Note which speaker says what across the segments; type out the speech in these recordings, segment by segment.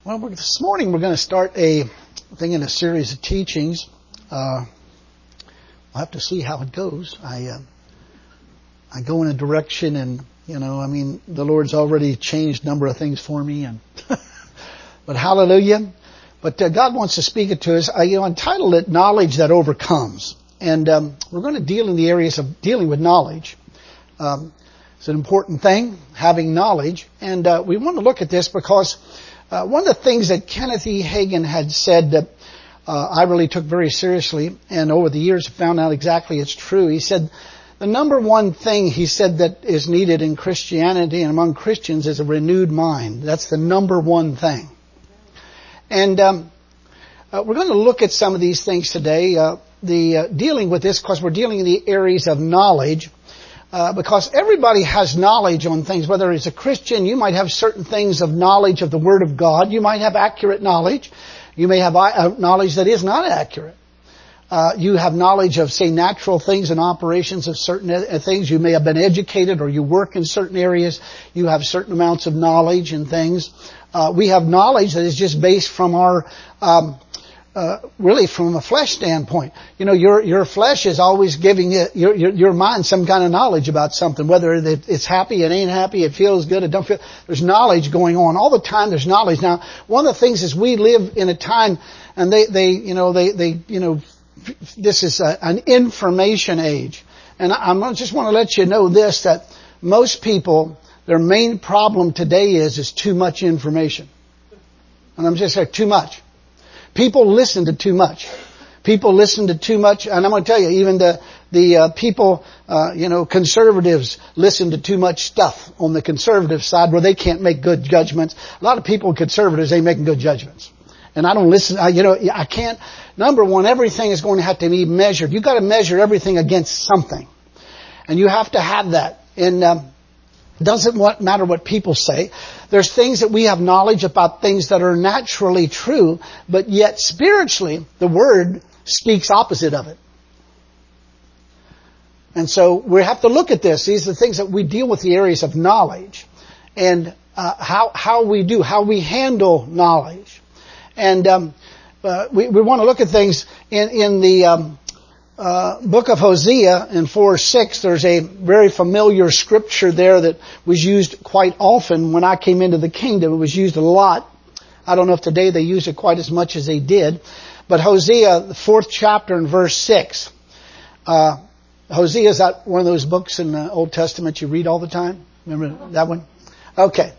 Speaker 1: Well, this morning we're going to start a thing in a series of teachings. We'll have to see how it goes. I go in a direction and, the Lord's already changed a number of things for me. And but hallelujah. But God wants to speak it to us. I entitled it Knowledge That Overcomes. And we're going to deal in the areas of dealing with knowledge. It's an important thing, having knowledge. And we want to look at this because one of the things that Kenneth E. Hagin had said that I really took very seriously, and over the years found out exactly it's true. He said the number one thing, he said, that is needed in Christianity and among Christians is a renewed mind. That's the number one thing. And we're going to look at some of these things today, dealing with this because we're dealing in the areas of knowledge. Because everybody has knowledge on things. Whether it's a Christian, you might have certain things of knowledge of the Word of God. You might have accurate knowledge. You may have knowledge that is not accurate. You have knowledge of, say, natural things and operations of certain things. You may have been educated or you work in certain areas. You have certain amounts of knowledge and things. We have knowledge that is just based from our really from a flesh standpoint. Your flesh is always giving your mind some kind of knowledge about something, whether it's happy, it ain't happy, it feels good, it don't feel. There's knowledge going on. All the time there's knowledge. Now, one of the things is we live in a time, and this is an information age. And I just want to let you know this, that most people, their main problem today is too much information. And I'm just saying too much. People listen to too much. People listen to too much, and I'm going to tell you, even the people, conservatives listen to too much stuff on the conservative side where they can't make good judgments. A lot of people, conservatives, ain't making good judgments. And I don't listen, I can't. Number one, everything is going to have to be measured. You've got to measure everything against something. And you have to have that. And it doesn't matter what people say. There's things that we have knowledge about, things that are naturally true, but yet spiritually, the Word speaks opposite of it. And so we have to look at this. These are the things that we deal with, the areas of knowledge, and how we handle knowledge. And we want to look at things in the book of Hosea in 4:6. There's a very familiar scripture there that was used quite often when I came into the kingdom. It was used a lot. I don't know if today they use it quite as much as they did. But Hosea, the 4th chapter and verse 6. Hosea, is that one of those books in the Old Testament you read all the time? Remember that one? Okay.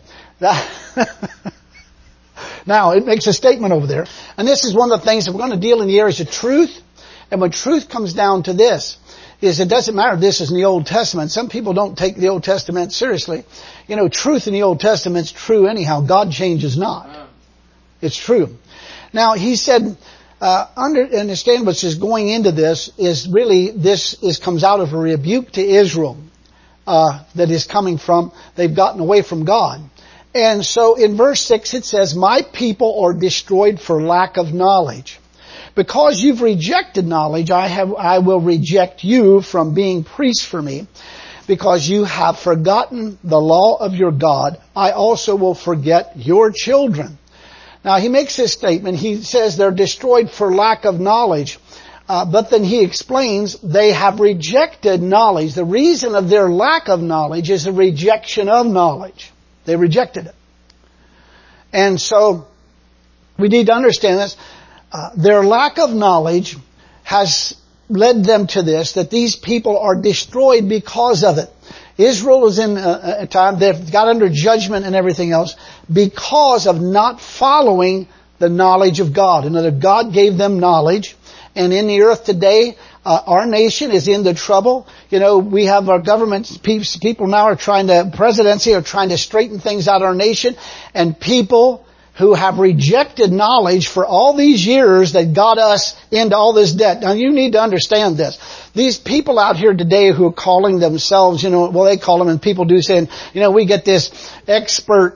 Speaker 1: Now, it makes a statement over there. And this is one of the things that we're going to deal in the areas of truth. And when truth comes down to this, is it doesn't matter if this is in the Old Testament. Some people don't take the Old Testament seriously. Truth in the Old Testament is true anyhow. God changes not. It's true. Now, he said, understand what's just going into this is really, comes out of a rebuke to Israel, that is coming from, they've gotten away from God. And so in verse 6 it says, my people are destroyed for lack of knowledge. Because you've rejected knowledge, I will reject you from being priests for me. Because you have forgotten the law of your God, I also will forget your children. Now he makes this statement. He says they're destroyed for lack of knowledge. But then he explains they have rejected knowledge. The reason of their lack of knowledge is the rejection of knowledge. They rejected it. And so we need to understand this. Their lack of knowledge has led them to this, that these people are destroyed because of it. Israel is in a time, they've got under judgment and everything else because of not following the knowledge of God. In other words, God gave them knowledge, and in the earth today, our nation is in the trouble. We have our government, people now presidency are trying to straighten things out in our nation, and people who have rejected knowledge for all these years that got us into all this debt. Now you need to understand this. These people out here today who are calling themselves, they call them, and people do saying, we get this expert,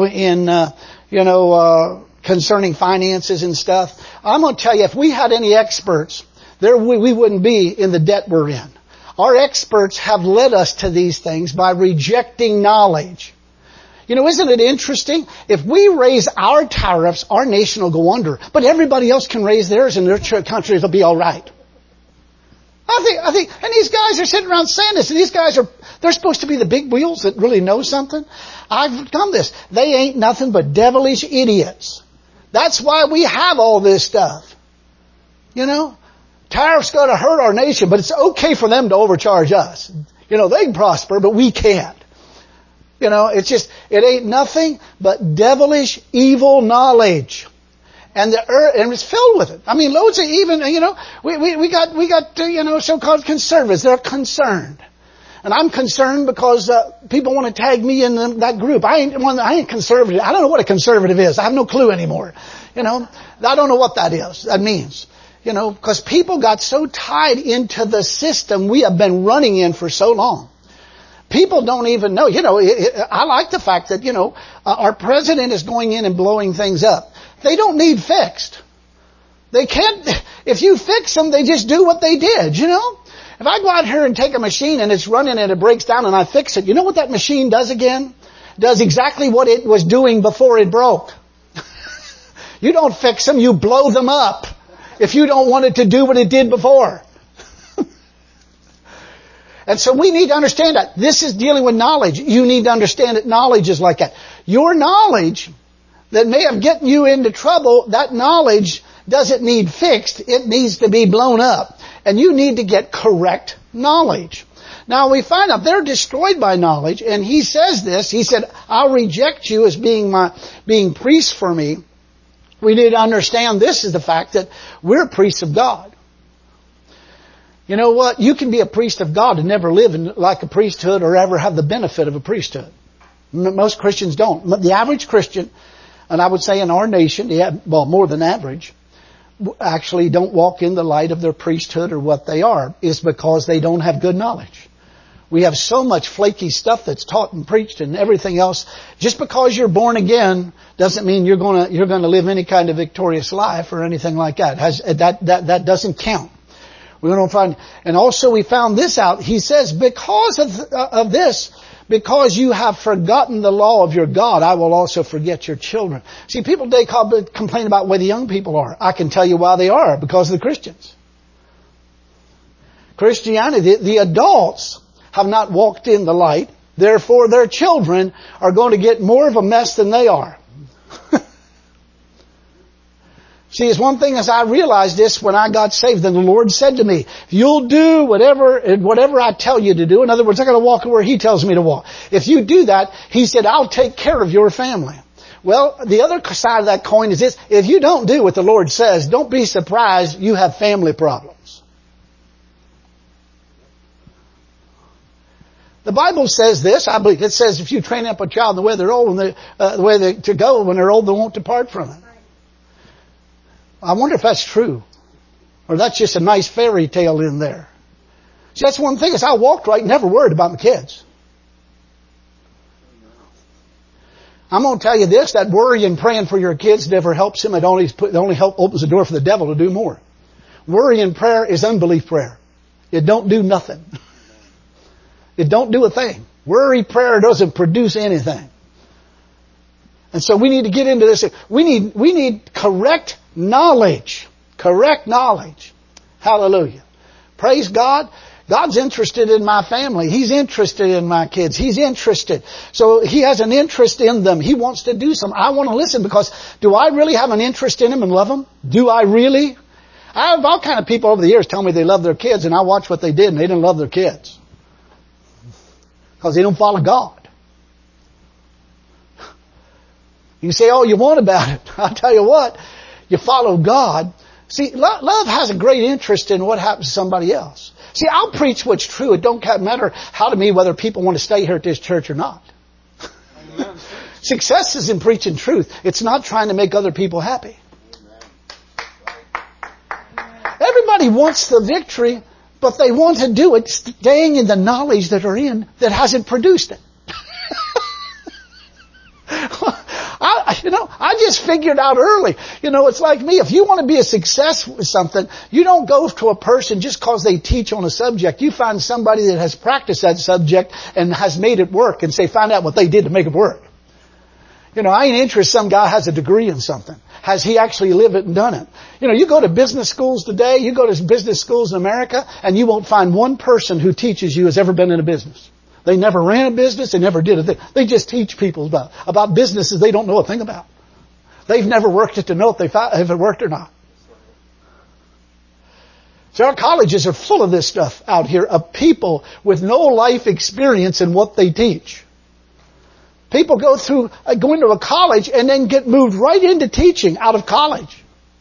Speaker 1: concerning finances and stuff. I'm going to tell you, if we had any experts, we wouldn't be in the debt we're in. Our experts have led us to these things by rejecting knowledge. You know, isn't it interesting? If we raise our tariffs, our nation will go under. But everybody else can raise theirs and their countries will be all right. I think, and these guys are sitting around saying this, and these guys they're supposed to be the big wheels that really know something. I've done this. They ain't nothing but devilish idiots. That's why we have all this stuff. You know? Tariffs going to hurt our nation, but it's okay for them to overcharge us. You know, they can prosper, but we can't. You know, it ain't nothing but devilish, evil knowledge. And the earth, and it's filled with it. I mean, loads of even, you know, we got, you know, so-called conservatives. They're concerned. And I'm concerned because, people want to tag me in that group. I ain't conservative. I don't know what a conservative is. I have no clue anymore. You know, I don't know what that means. You know, because people got so tied into the system we have been running in for so long. People don't even know. You know, I like the fact that, you know, our president is going in and blowing things up. They don't need fixed. They can't, if you fix them, they just do what they did, you know? If I go out here and take a machine and it's running and it breaks down and I fix it, you know what that machine does again? Does exactly what it was doing before it broke. You don't fix them, you blow them up. If you don't want it to do what it did before. And so we need to understand that. This is dealing with knowledge. You need to understand that knowledge is like that. Your knowledge that may have gotten you into trouble, that knowledge doesn't need fixed. It needs to be blown up. And you need to get correct knowledge. Now we find out they're destroyed by knowledge. And he says this. He said, I'll reject you as being priests for me. We need to understand this is the fact that we're priests of God. You know what? You can be a priest of God and never live like a priesthood or ever have the benefit of a priesthood. Most Christians don't. The average Christian, and I would say in our nation, well, more than average, actually don't walk in the light of their priesthood or what they are, is because they don't have good knowledge. We have so much flaky stuff that's taught and preached and everything else. Just because you're born again doesn't mean you're going to live any kind of victorious life or anything like that. That doesn't count. We're going to find, and also we found this out. He says, because of this, because you have forgotten the law of your God, I will also forget your children. See, people today complain about where the young people are. I can tell you why they are, because of the Christians. Christianity, the adults have not walked in the light. Therefore, their children are going to get more of a mess than they are. See, it's one thing as I realized this when I got saved, then the Lord said to me, if you'll do whatever I tell you to do, in other words, I'm going to walk where He tells me to walk. If you do that, He said, I'll take care of your family. Well, the other side of that coin is this. If you don't do what the Lord says, don't be surprised you have family problems. The Bible says this, I believe. It says if you train up a child in the way they're old, the way to go, when they're old, they won't depart from it. I wonder if that's true. Or that's just a nice fairy tale in there. See, that's one thing is I walked right, never worried about my kids. I'm going to tell you this, that worry and praying for your kids never helps them. It only opens the door for the devil to do more. Worry and prayer is unbelief prayer. It don't do nothing. It don't do a thing. Worry prayer doesn't produce anything. And so we need to get into this. We need correct knowledge. Correct knowledge. Hallelujah. Praise God. God's interested in my family. He's interested in my kids. He's interested. So He has an interest in them. He wants to do something. I want to listen because do I really have an interest in them and love them? Do I really? I have all kind of people over the years tell me they love their kids, and I watch what they did and they didn't love their kids. Because they don't follow God. You say all you want about it. I'll tell you what. You follow God. See, love has a great interest in what happens to somebody else. See, I'll preach what's true. It don't matter how to me whether people want to stay here at this church or not. Amen. Success is in preaching truth. It's not trying to make other people happy. Everybody wants the victory, but they want to do it staying in the knowledge that are in that hasn't produced it. I just figured out early, it's like me. If you want to be a success with something, you don't go to a person just because they teach on a subject. You find somebody that has practiced that subject and has made it work and say, find out what they did to make it work. I ain't interested some guy has a degree in something. Has he actually lived it and done it? You go to business schools today, you go to business schools in America, and you won't find one person who teaches you has ever been in a business. They never ran a business, they never did a thing. They just teach people about businesses they don't know a thing about. They've never worked it to know if it worked or not. So our colleges are full of this stuff out here of people with no life experience in what they teach. People go into a college and then get moved right into teaching out of college.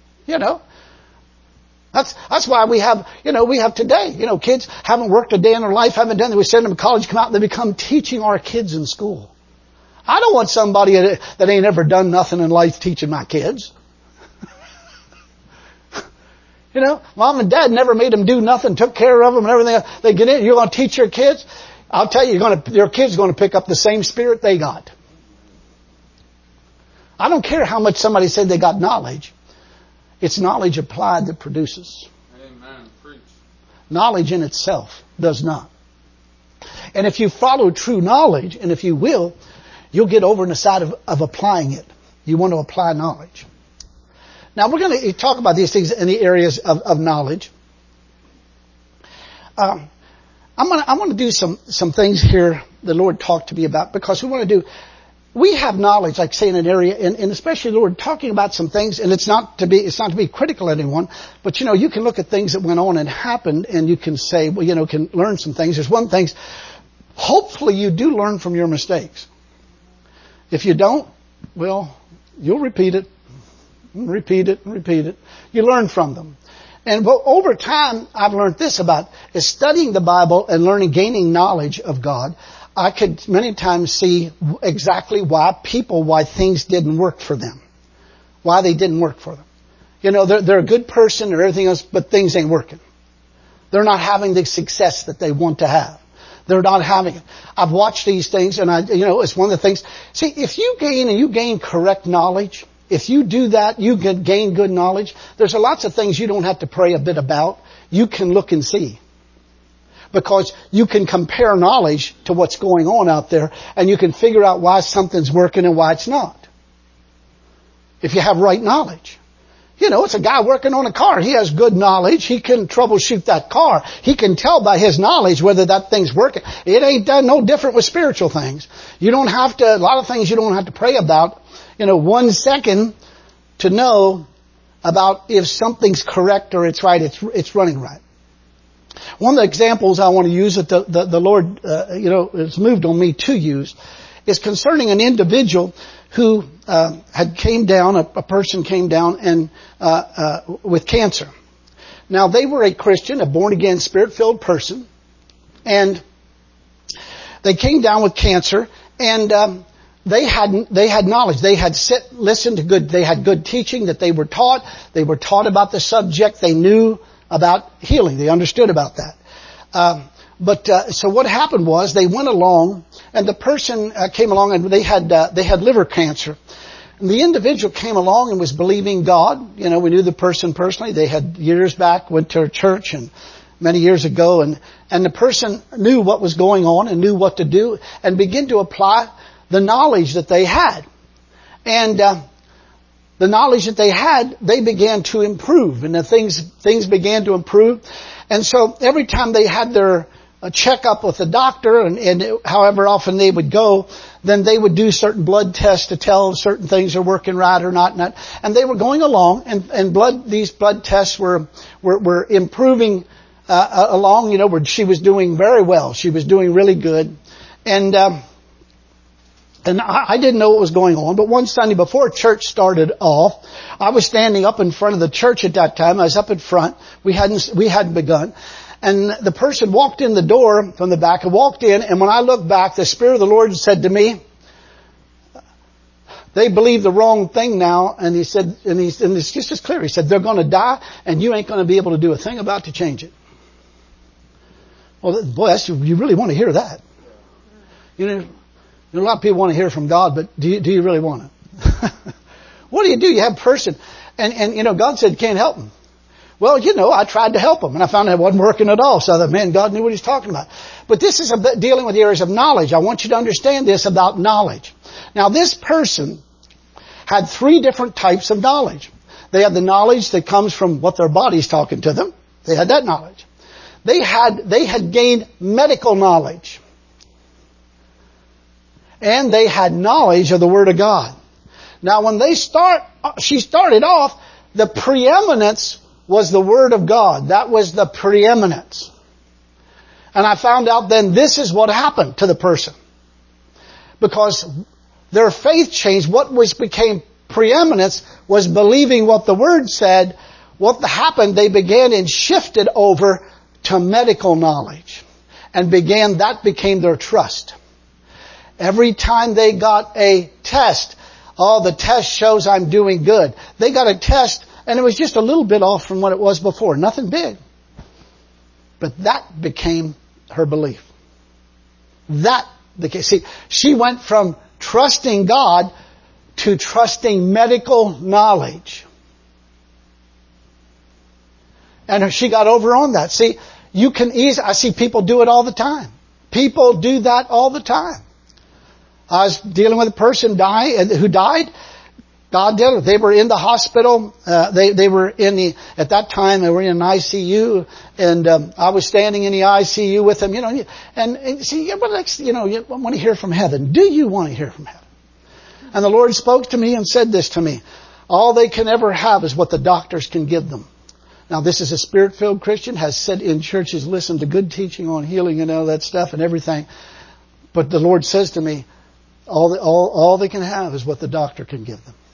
Speaker 1: That's why we have today, kids haven't worked a day in their life, haven't done it. We send them to college, come out, and they become teaching our kids in school. I don't want somebody that ain't ever done nothing in life teaching my kids. Mom and dad never made them do nothing, took care of them and everything else. They get in, you're going to teach your kids? I'll tell you, your kids are going to pick up the same spirit they got. I don't care how much somebody said they got knowledge. It's knowledge applied that produces.
Speaker 2: Amen. Preach.
Speaker 1: Knowledge in itself does not. And if you follow true knowledge, and if you will, you'll get over on the side of applying it. You want to apply knowledge. Now we're going to talk about these things in the areas of knowledge. I want to do some things here the Lord talked to me about, because we have knowledge, like say in an area, and especially the Lord talking about some things, and it's not to be critical of anyone, but you can look at things that went on and happened, and you can say, can learn some things. There's one thing, hopefully you do learn from your mistakes. If you don't, well, you'll repeat it. You learn from them. And over time, I've learned this about is studying the Bible and gaining knowledge of God. I could many times see exactly why things didn't work for them. Why they didn't work for them. They're a good person or everything else, but things ain't working. They're not having the success that they want to have. They're not having it. I've watched these things, and it's one of the things. See, if you gain correct knowledge, if you do that, you can gain good knowledge. There's lots of things you don't have to pray a bit about. You can look and see. Because you can compare knowledge to what's going on out there, and you can figure out why something's working and why it's not. If you have right knowledge. It's a guy working on a car. He has good knowledge. He can troubleshoot that car. He can tell by his knowledge whether that thing's working. It ain't no different with spiritual things. A lot of things you don't have to pray about, 1 second to know about if something's correct or it's right, it's running right. One of the examples I want to use that the Lord, has moved on me to use is concerning an individual who a person came down and with cancer. Now they were a Christian, a born again, spirit-filled person, and they came down with cancer, and they had knowledge. They had listened to they had good teaching that they were taught. They were taught about the subject. They knew about healing. They understood about that. So what happened was they went along, and the person came along, and they had liver cancer. And the individual came along and was believing God. We knew the person personally. They had years back went to a church and many years ago, and the person knew what was going on and knew what to do and began to apply the knowledge that they had. And the knowledge that they had, they began to improve, and the things began to improve. And so every time they had their checkup with the doctor, and however often they would go, then they would do certain blood tests to tell certain things are working right or not. And they were going along, and these blood tests were improving along. Where she was doing very well. She was doing really good, and I didn't know what was going on, but one Sunday before church started off, I was standing up in front of the church at that time. I was up in front. We hadn't begun. And the person walked in the door from the back and walked in, and when I looked back, the Spirit of the Lord said to me, they believe the wrong thing now, and he said, and it's just as clear. He said, they're going to die, and you ain't going to be able to do a thing about to change it. Well, boy, you really want to hear that. A lot of people want to hear from God, but do you really want to? What do? You have a person, and God said can't help them. Well, I tried to help him, and I found it wasn't working at all. So I thought, man, God knew what He's talking about. But this is dealing with the areas of knowledge. I want you to understand this about knowledge. Now, this person had 3 different types of knowledge. They had the knowledge that comes from what their body's talking to them. They had that knowledge. They had gained medical knowledge. And they had knowledge of the Word of God. Now, when she started off, the preeminence was the Word of God. That was the preeminence. And I found out then this is what happened to the person. Because their faith changed. What became preeminence was believing what the Word said. What happened, they began and shifted over to medical knowledge. And that became their trust. Every time they got a test, the test shows I'm doing good. They got a test and it was just a little bit off from what it was before. Nothing big. But that became her belief. She went from trusting God to trusting medical knowledge. And she got over on that. See, I see people do it all the time. People do that all the time. I was dealing with a person who died. God did it. They were in the hospital. They were at that time they were in an ICU, and I was standing in the ICU with them. And see, you want to hear from heaven. Do you want to hear from heaven? And the Lord spoke to me and said this to me: all they can ever have is what the doctors can give them. Now, this is a Spirit-filled Christian, has said in churches, listened to good teaching on healing and all that stuff and everything. But the Lord says to me, all they can have is what the doctor can give them.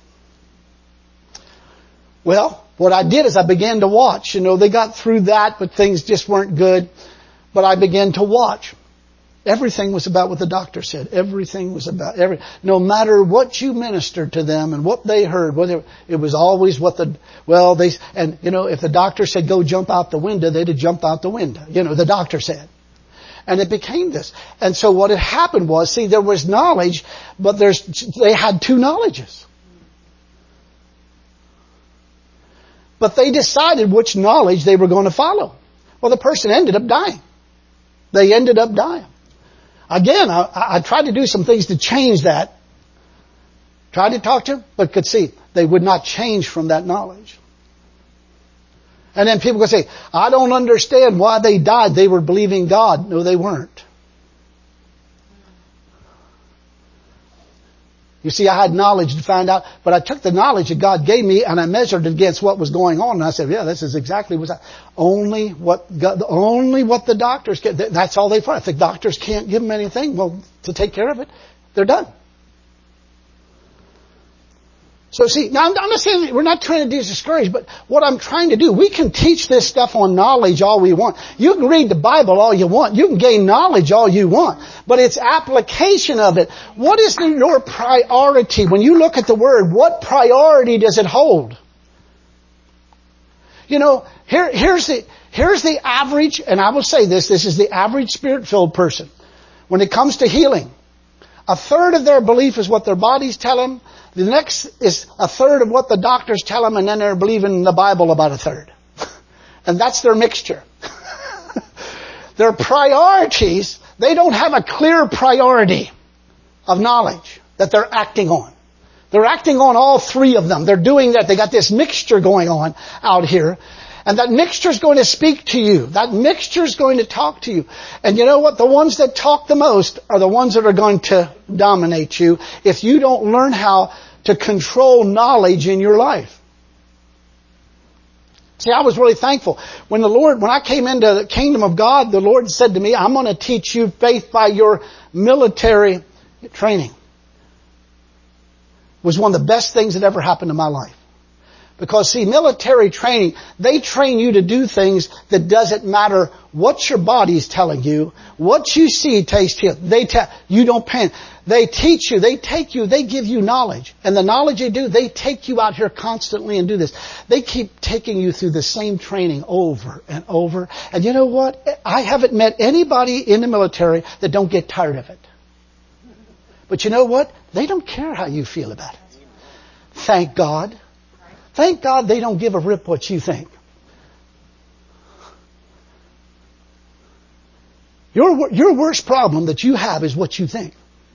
Speaker 1: Well, what I did is I began to watch. They got through that, but things just weren't good. But I began to watch. Everything was about what the doctor said. Everything was about no matter what you ministered to them and what they heard, it was always if the doctor said go jump out the window, they'd have jumped out the window. The doctor said. And it became this. And so what had happened was, there was knowledge, but they had 2 knowledges. But they decided which knowledge they were going to follow. Well, the person ended up dying. They ended up dying. Again, I tried to do some things to change that. Tried to talk to them, but could see they would not change from that knowledge. And then people could say, I don't understand why they died. They were believing God. No, they weren't. You see, I had knowledge to find out, but I took the knowledge that God gave me and I measured it against what was going on. And I said, yeah, this is exactly only what the doctors get. That's all they find. If the doctors can't give them anything, to take care of it, they're done. So see, now I'm not saying we're not trying to discourage, but what I'm trying to do, we can teach this stuff on knowledge all we want. You can read the Bible all you want. You can gain knowledge all you want. But it's application of it. What is your priority? When you look at the Word, what priority does it hold? Here's the average, and I will say this is the average Spirit-filled person. When it comes to healing, 1/3 of their belief is what their bodies tell them. The next is 1/3 of what the doctors tell them, and then they're believing in the Bible about 1/3. And that's their mixture. Their priorities, they don't have a clear priority of knowledge that they're acting on. They're acting on all 3 of them. They're doing that. They got this mixture going on out here. And that mixture is going to speak to you. That mixture is going to talk to you. And you know what? The ones that talk the most are the ones that are going to dominate you if you don't learn how to control knowledge in your life. See, I was really thankful. When I came into the kingdom of God, the Lord said to me, I'm going to teach you faith by your military training. It was one of the best things that ever happened in my life. Because see, military training, they train you to do things that doesn't matter what your body's telling you, what you see, taste, hear. You don't panic. They teach you, they give you knowledge. And the knowledge they do, they take you out here constantly and do this. They keep taking you through the same training over and over. And you know what? I haven't met anybody in the military that don't get tired of it. But you know what? They don't care how you feel about it. Thank God. Thank God they don't give a rip what you think. Your worst problem that you have is what you think.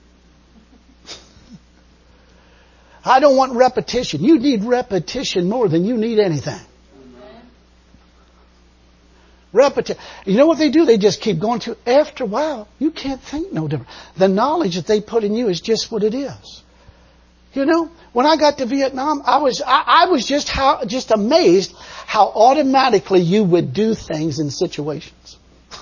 Speaker 1: I don't want repetition. You need repetition more than you need anything. Repetition. You know what they do? They just keep going through. After a while, you can't think no different. The knowledge that they put in you is just what it is. You know, when I got to Vietnam, I was just amazed how automatically you would do things in situations.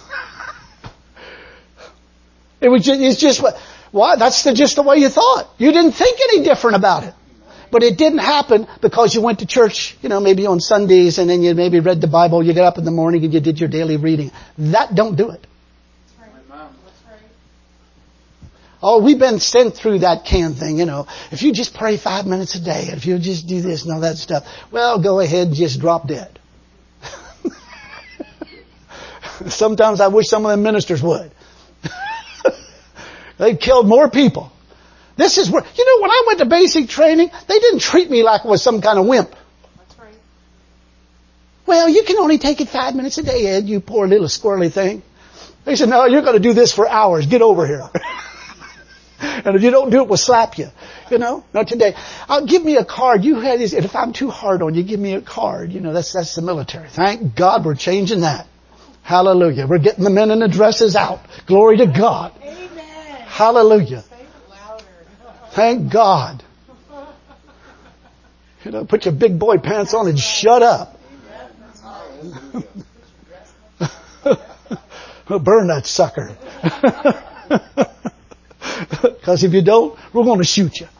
Speaker 1: It's just why? That's just the way you thought. You didn't think any different about it. But it didn't happen because you went to church, you know, maybe on Sundays and then you maybe read the Bible, you get up in the morning and you did your daily reading. That don't do it. Oh, we've been sent through that thing, you know. If you just pray 5 minutes a day, if you just do this and all that stuff, well, go ahead and just drop dead. Sometimes I wish some of them ministers would. They killed more people. This is where, you know, when I went to basic training, they didn't treat me like I was some kind of wimp.
Speaker 2: That's right.
Speaker 1: Well, you can only take it 5 minutes a day, Ed, you poor little squirrely thing. They said, no, you're going to do this for hours. Get over here. And if you don't do it, we'll slap you. You know, not today. Give me a card. You had this, and if I'm too hard on you, give me a card. You know, that's the military. Thank God we're changing that. Hallelujah. We're getting the men in the dresses out. Glory to God.
Speaker 2: Amen.
Speaker 1: Hallelujah. Thank God. You know, put your big boy pants on and shut up. Burn that sucker. Because if you don't, we're going to shoot you.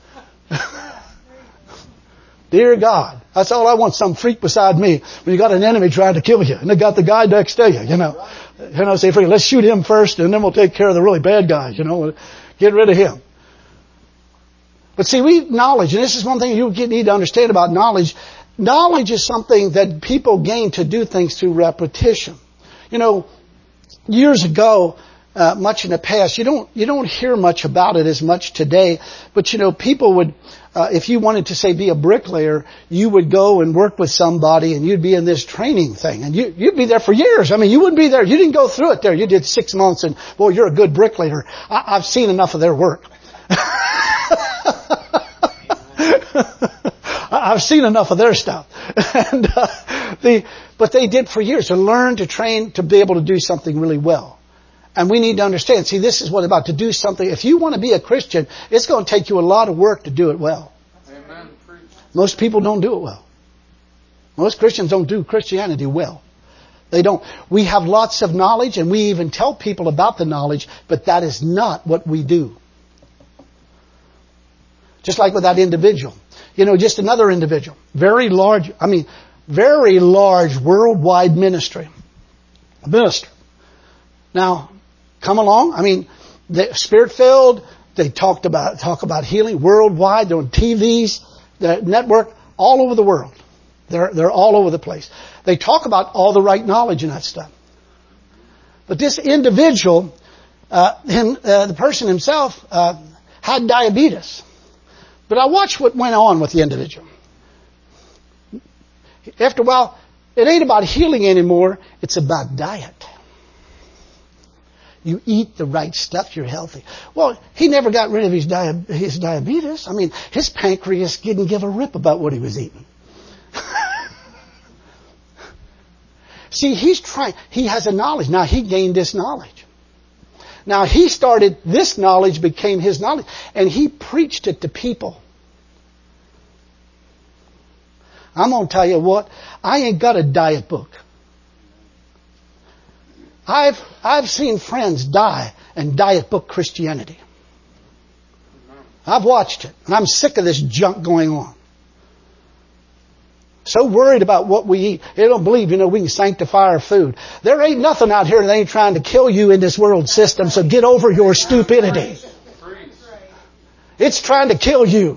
Speaker 1: Dear God, that's all I want, some freak beside me when you got an enemy trying to kill you and they got the guy next to you, you know. You know, say, let's shoot him first and then we'll take care of the really bad guys, you know. Get rid of him. But see, knowledge, and this is one thing you need to understand about knowledge. Knowledge is something that people gain to do things through repetition. You know, years ago, much in the past, you don't hear much about it as much today. But you know, people would, if you wanted to say be a bricklayer, you would go and work with somebody and you'd be in this training thing and you'd be there for years. I mean, you wouldn't be there. You didn't go through it there. You did 6 months and, boy, you're a good bricklayer. I've seen enough of their work. I've seen enough of their stuff. And, but they did for years to learn, to train, to be able to do something really well. And we need to understand, see, this is what about to do something. If you want to be a Christian, it's going to take you a lot of work to do it well.
Speaker 2: Amen.
Speaker 1: Most people don't do it well. Most Christians don't do Christianity well. They don't. We have lots of knowledge and we even tell people about the knowledge, but that is not what we do. Just like with that individual. You know, just another individual. Very large worldwide ministry. A minister. Now, come along. I mean, they're Spirit-filled. They talk about healing worldwide. They're on TVs, the network, all over the world. They're all over the place. They talk about all the right knowledge and that stuff. But this individual, the person himself, had diabetes. But I watched what went on with the individual. After a while, it ain't about healing anymore. It's about diet. You eat the right stuff, you're healthy. Well, he never got rid of his diabetes. I mean, his pancreas didn't give a rip about what he was eating. See, he has a knowledge. Now, he gained this knowledge. Now, this knowledge became his knowledge, and he preached it to people. I'm going to tell you what, I ain't got a diet book. I've seen friends die and diet book Christianity. I've watched it, and I'm sick of this junk going on. So worried about what we eat. They don't believe, we can sanctify our food. There ain't nothing out here that ain't trying to kill you in this world system, so get over your stupidity. It's trying to kill you.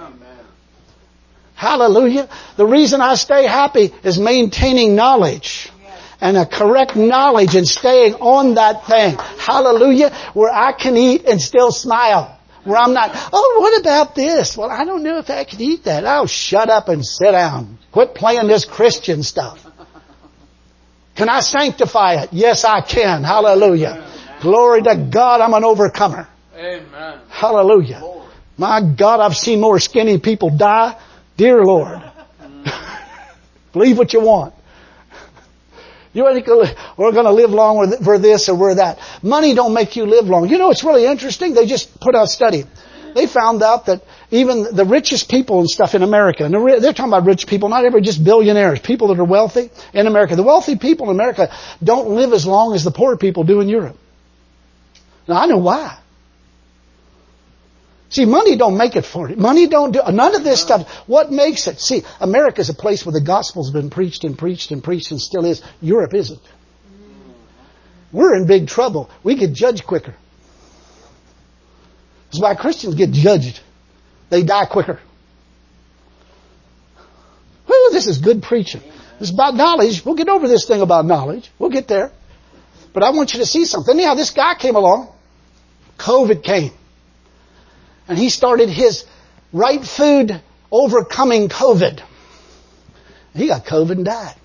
Speaker 1: Hallelujah. The reason I stay happy is maintaining knowledge. And a correct knowledge and staying on that thing. Hallelujah. Where I can eat and still smile. Where I'm not, what about this? Well, I don't know if I can eat that. Oh, shut up and sit down. Quit playing this Christian stuff. Can I sanctify it? Yes, I can. Hallelujah. Glory to God, I'm an overcomer.
Speaker 2: Amen.
Speaker 1: Hallelujah.
Speaker 2: Lord.
Speaker 1: My God, I've seen more skinny people die. Dear Lord. Believe what you want. You ain't gonna, we're going to live long for this or we're that. Money don't make you live long. You know, it's really interesting. They just put out a study. They found out that even the richest people and stuff in America, and they're talking about rich people, not every just billionaires, people that are wealthy in America. The wealthy people in America don't live as long as the poor people do in Europe. Now, I know why. See, money don't make it for you. Money don't do, none of this stuff. What makes it? See, America's a place where the gospel's been preached and preached and preached and still is. Europe isn't. We're in big trouble. We get judged quicker. That's why Christians get judged. They die quicker. Well, this is good preaching. This is about knowledge. We'll get over this thing about knowledge. We'll get there. But I want you to see something. Anyhow, this guy came along. COVID came. And he started his right food overcoming COVID. He got COVID and died.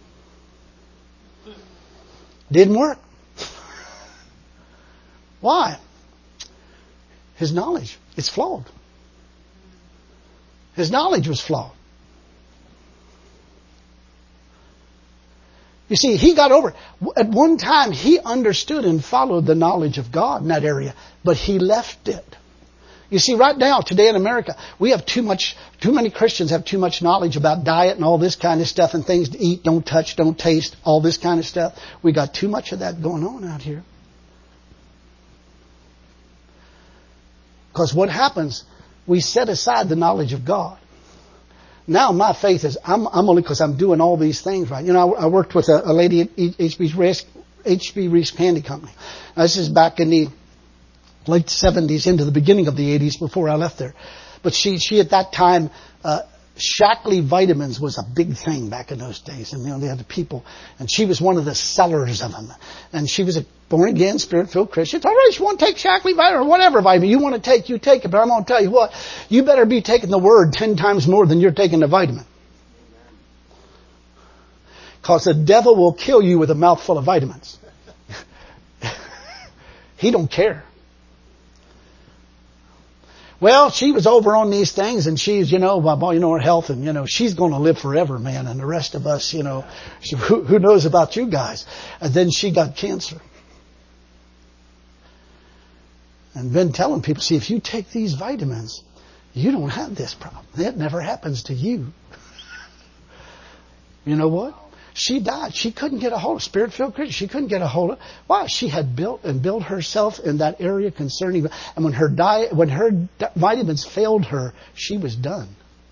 Speaker 1: Didn't work. Why? His knowledge is flawed. His knowledge was flawed. You see, he got over it. At one time, he understood and followed the knowledge of God in that area, but he left it. You see, right now, today in America, we have too many Christians have too much knowledge about diet and all this kind of stuff and things to eat, don't touch, don't taste, all this kind of stuff. We got too much of that going on out here. Because what happens, we set aside the knowledge of God. Now my faith is, I'm only because I'm doing all these things right. You know, I worked with a lady at HB Reese Candy Company. Now, this is back in the late 70s into the beginning of the 80s before I left there. But she at that time, Shaklee vitamins was a big thing back in those days. And, you know, they had the people, and she was one of the sellers of them. And she was a born-again, spirit-filled Christian. All right, you want to take Shaklee vitamin or whatever vitamin you want to take, you take it. But I'm going to tell you what, you better be taking the word 10 times more than you're taking the vitamin. Because the devil will kill you with a mouthful of vitamins. He don't care. Well, she was over on these things, and she's, you know her health, and, you know, she's going to live forever, man. And the rest of us, you know, who knows about you guys? And then she got cancer. And been telling people, see, if you take these vitamins, you don't have this problem. It never happens to you. You know what? She died. She couldn't get a hold of spirit-filled Christian. She couldn't get a hold of. Why? She had built herself in that area concerning. And when her vitamins failed her, she was done.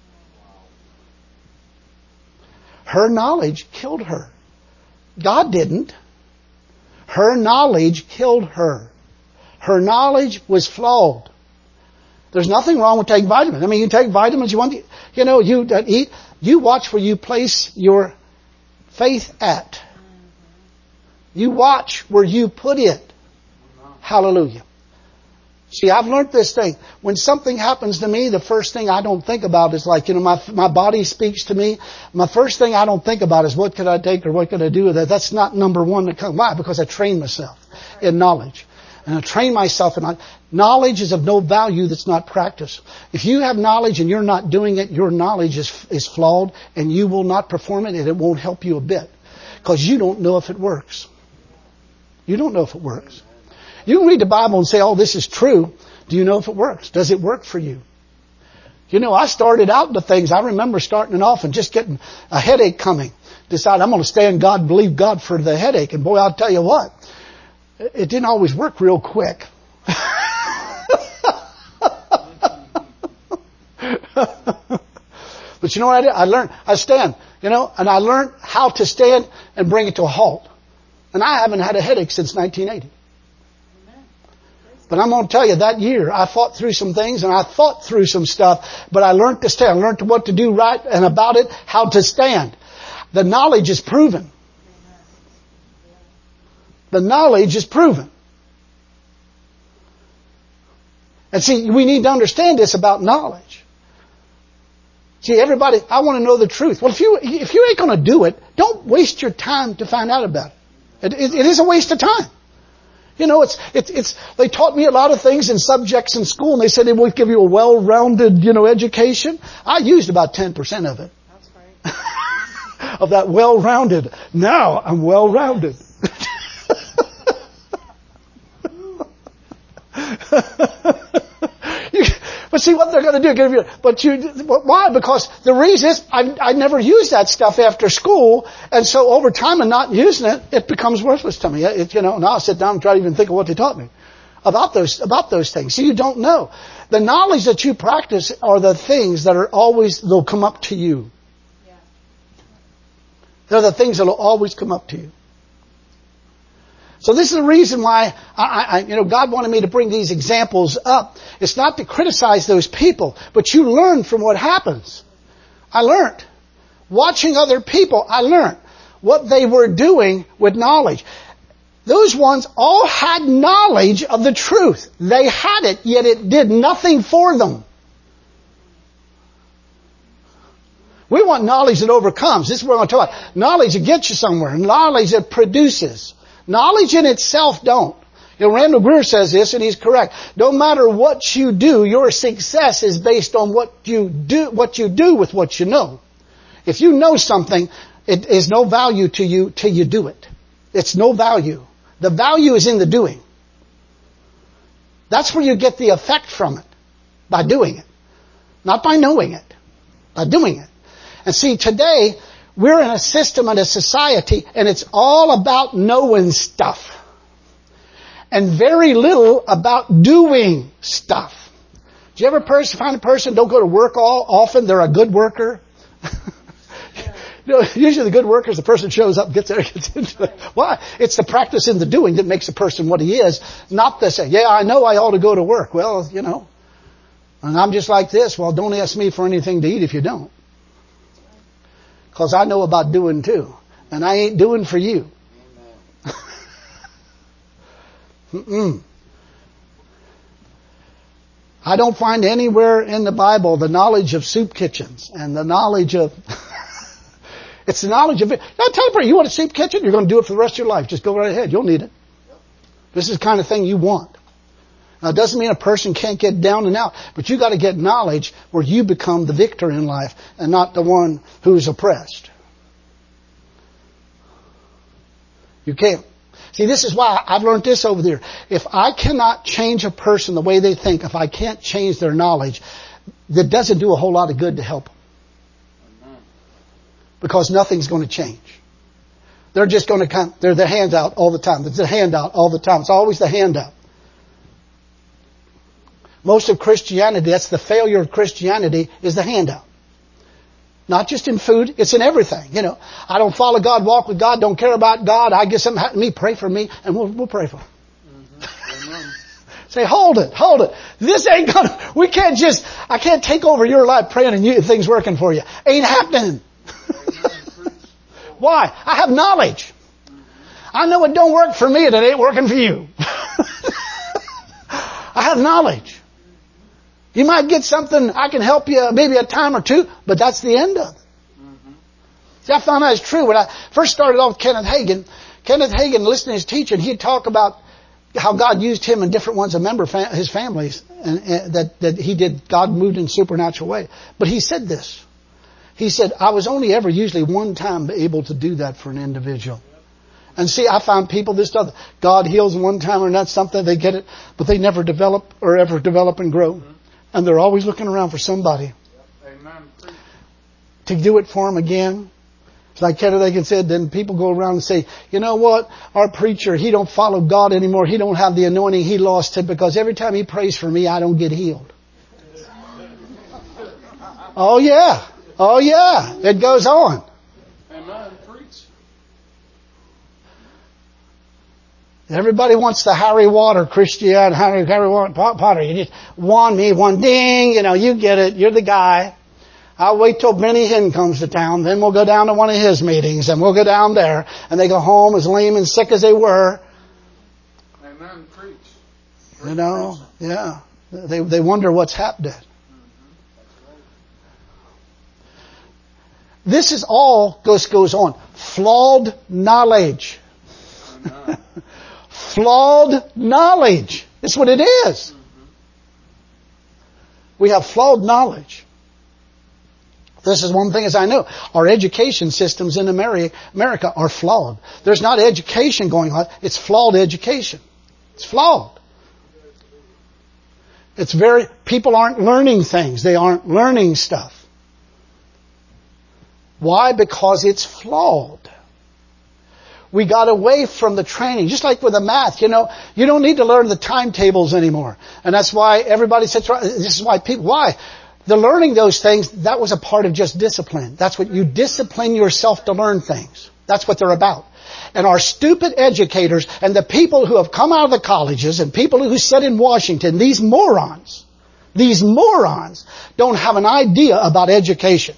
Speaker 1: Her knowledge killed her. God didn't. Her knowledge killed her. Her knowledge was flawed. There's nothing wrong with taking vitamins. I mean, you take vitamins. You eat. You watch where you place your faith at. You watch where you put it. Hallelujah. See, I've learned this thing. When something happens to me, the first thing I don't think about is like, you know, my body speaks to me. My first thing I don't think about is what could I take or what could I do with it. That's not number one to come. Why? Because I train myself in knowledge. And I train myself in knowledge is of no value that's not practiced. If you have knowledge and you're not doing it, your knowledge is flawed and you will not perform it and it won't help you a bit. Because you don't know if it works. You don't know if it works. You can read the Bible and say, oh, this is true. Do you know if it works? Does it work for you? You know, I started out into things. I remember starting off and just getting a headache coming. Decide I'm going to stay in God, believe God for the headache. And boy, I'll tell you what. It didn't always work real quick. But you know what I did? I learned. I stand, you know, and I learned how to stand and bring it to a halt. And I haven't had a headache since 1980. But I'm going to tell you, that year I fought through some things and I thought through some stuff, but I learned to stand. I learned what to do right and about it, how to stand. The knowledge is proven. The knowledge is proven. And see, we need to understand this about knowledge. See, everybody, I want to know the truth. Well, if you ain't going to do it, don't waste your time to find out about it. It is a waste of time. You know, they taught me a lot of things in subjects in school, and they said it would give you a well-rounded, education. I used about 10% of it.
Speaker 2: That's right.
Speaker 1: Of that well-rounded. Now I'm well-rounded. But see what they're going to do. Why? Because the reason is I never used that stuff after school, and so over time and not using it, it becomes worthless to me. Now I'll sit down and try to even think of what they taught me about those things. So you don't know. The knowledge that you practice are the things that they'll come up to you.
Speaker 2: Yeah.
Speaker 1: They're the things that will always come up to you. So this is the reason why God wanted me to bring these examples up. It's not to criticize those people, but you learn from what happens. I learned. Watching other people, I learned what they were doing with knowledge. Those ones all had knowledge of the truth. They had it, yet it did nothing for them. We want knowledge that overcomes. This is what I'm talking about. Knowledge that gets you somewhere. Knowledge that produces. Knowledge in itself don't. Randall Greer says this, and he's correct. No matter what you do, your success is based on what you do with what you know. If you know something, it is no value to you till you do it. It's no value. The value is in the doing. That's where you get the effect from it. By doing it. Not by knowing it. By doing it. And see, today, we're in a system and a society, and it's all about knowing stuff. And very little about doing stuff. Do you ever find a person don't go to work often? They're a good worker. Usually the good worker is the person shows up, gets there, gets into it. Why? It's the practice in the doing that makes a person what he is. Not the say, I know I ought to go to work. Well, and I'm just like this. Well, don't ask me for anything to eat if you don't. Because I know about doing too. And I ain't doing for you. I don't find anywhere in the Bible the knowledge of soup kitchens and the knowledge of... It's the knowledge of it. Now tell you want a soup kitchen? You're going to do it for the rest of your life. Just go right ahead. You'll need it. This is the kind of thing you want. Now, it doesn't mean a person can't get down and out, but you got to get knowledge where you become the victor in life and not the one who's oppressed. You can't. See, this is why I've learned this over there. If I cannot change a person the way they think, if I can't change their knowledge, that doesn't do a whole lot of good to help them. Because nothing's going to change. They're just going to come. They're the handout all the time. It's the handout all the time. It's always the handout. Most of Christianity, that's the failure of Christianity, is the handout. Not just in food, it's in everything. I don't follow God, walk with God, don't care about God. I get something happen to me, pray for me, and we'll pray for them. Say, hold it. This ain't gonna, I can't take over your life praying and things working for you. Ain't happening. Why? I have knowledge. I know it don't work for me and it ain't working for you. I have knowledge. You might get something, I can help you maybe a time or two, but that's the end of it. See, I found that is true. When I first started off with Kenneth Hagin, listening to his teaching, he'd talk about how God used him in different ones, his families, and that God moved in a supernatural way. But he said this. He said, I was only ever usually one time able to do that for an individual. And see, I found people God heals one time or not something, they get it, but they never develop and grow. And they're always looking around for somebody to do it for them again. It's like Kenneth Hagin said, then people go around and say, you know what? Our preacher, he don't follow God anymore. He don't have the anointing. He lost it because every time he prays for me, I don't get healed. Oh yeah. It goes on.
Speaker 3: Amen. Preach.
Speaker 1: Everybody wants the Harry Potter Christian, Harry Potter. You just one ding, you get it. You're the guy. I'll wait till Benny Hinn comes to town. Then we'll go down to one of his meetings and we'll go down there and they go home as lame and sick as they were.
Speaker 3: Amen. Preach.
Speaker 1: Yeah. They wonder what's happened. This is all goes on. Flawed knowledge. flawed knowledge. That's what it is. We have flawed knowledge. This is one thing as I know. Our education systems in America are flawed. There's not education going on. It's flawed education. It's flawed. People aren't learning things. They aren't learning stuff. Why? Because it's flawed. We got away from the training. Just like with the math, you don't need to learn the timetables anymore. And that's why everybody says, this is why people, why? The learning those things, that was a part of just discipline. That's what you discipline yourself to learn things. That's what they're about. And our stupid educators and the people who have come out of the colleges and people who sit in Washington, these morons don't have an idea about education.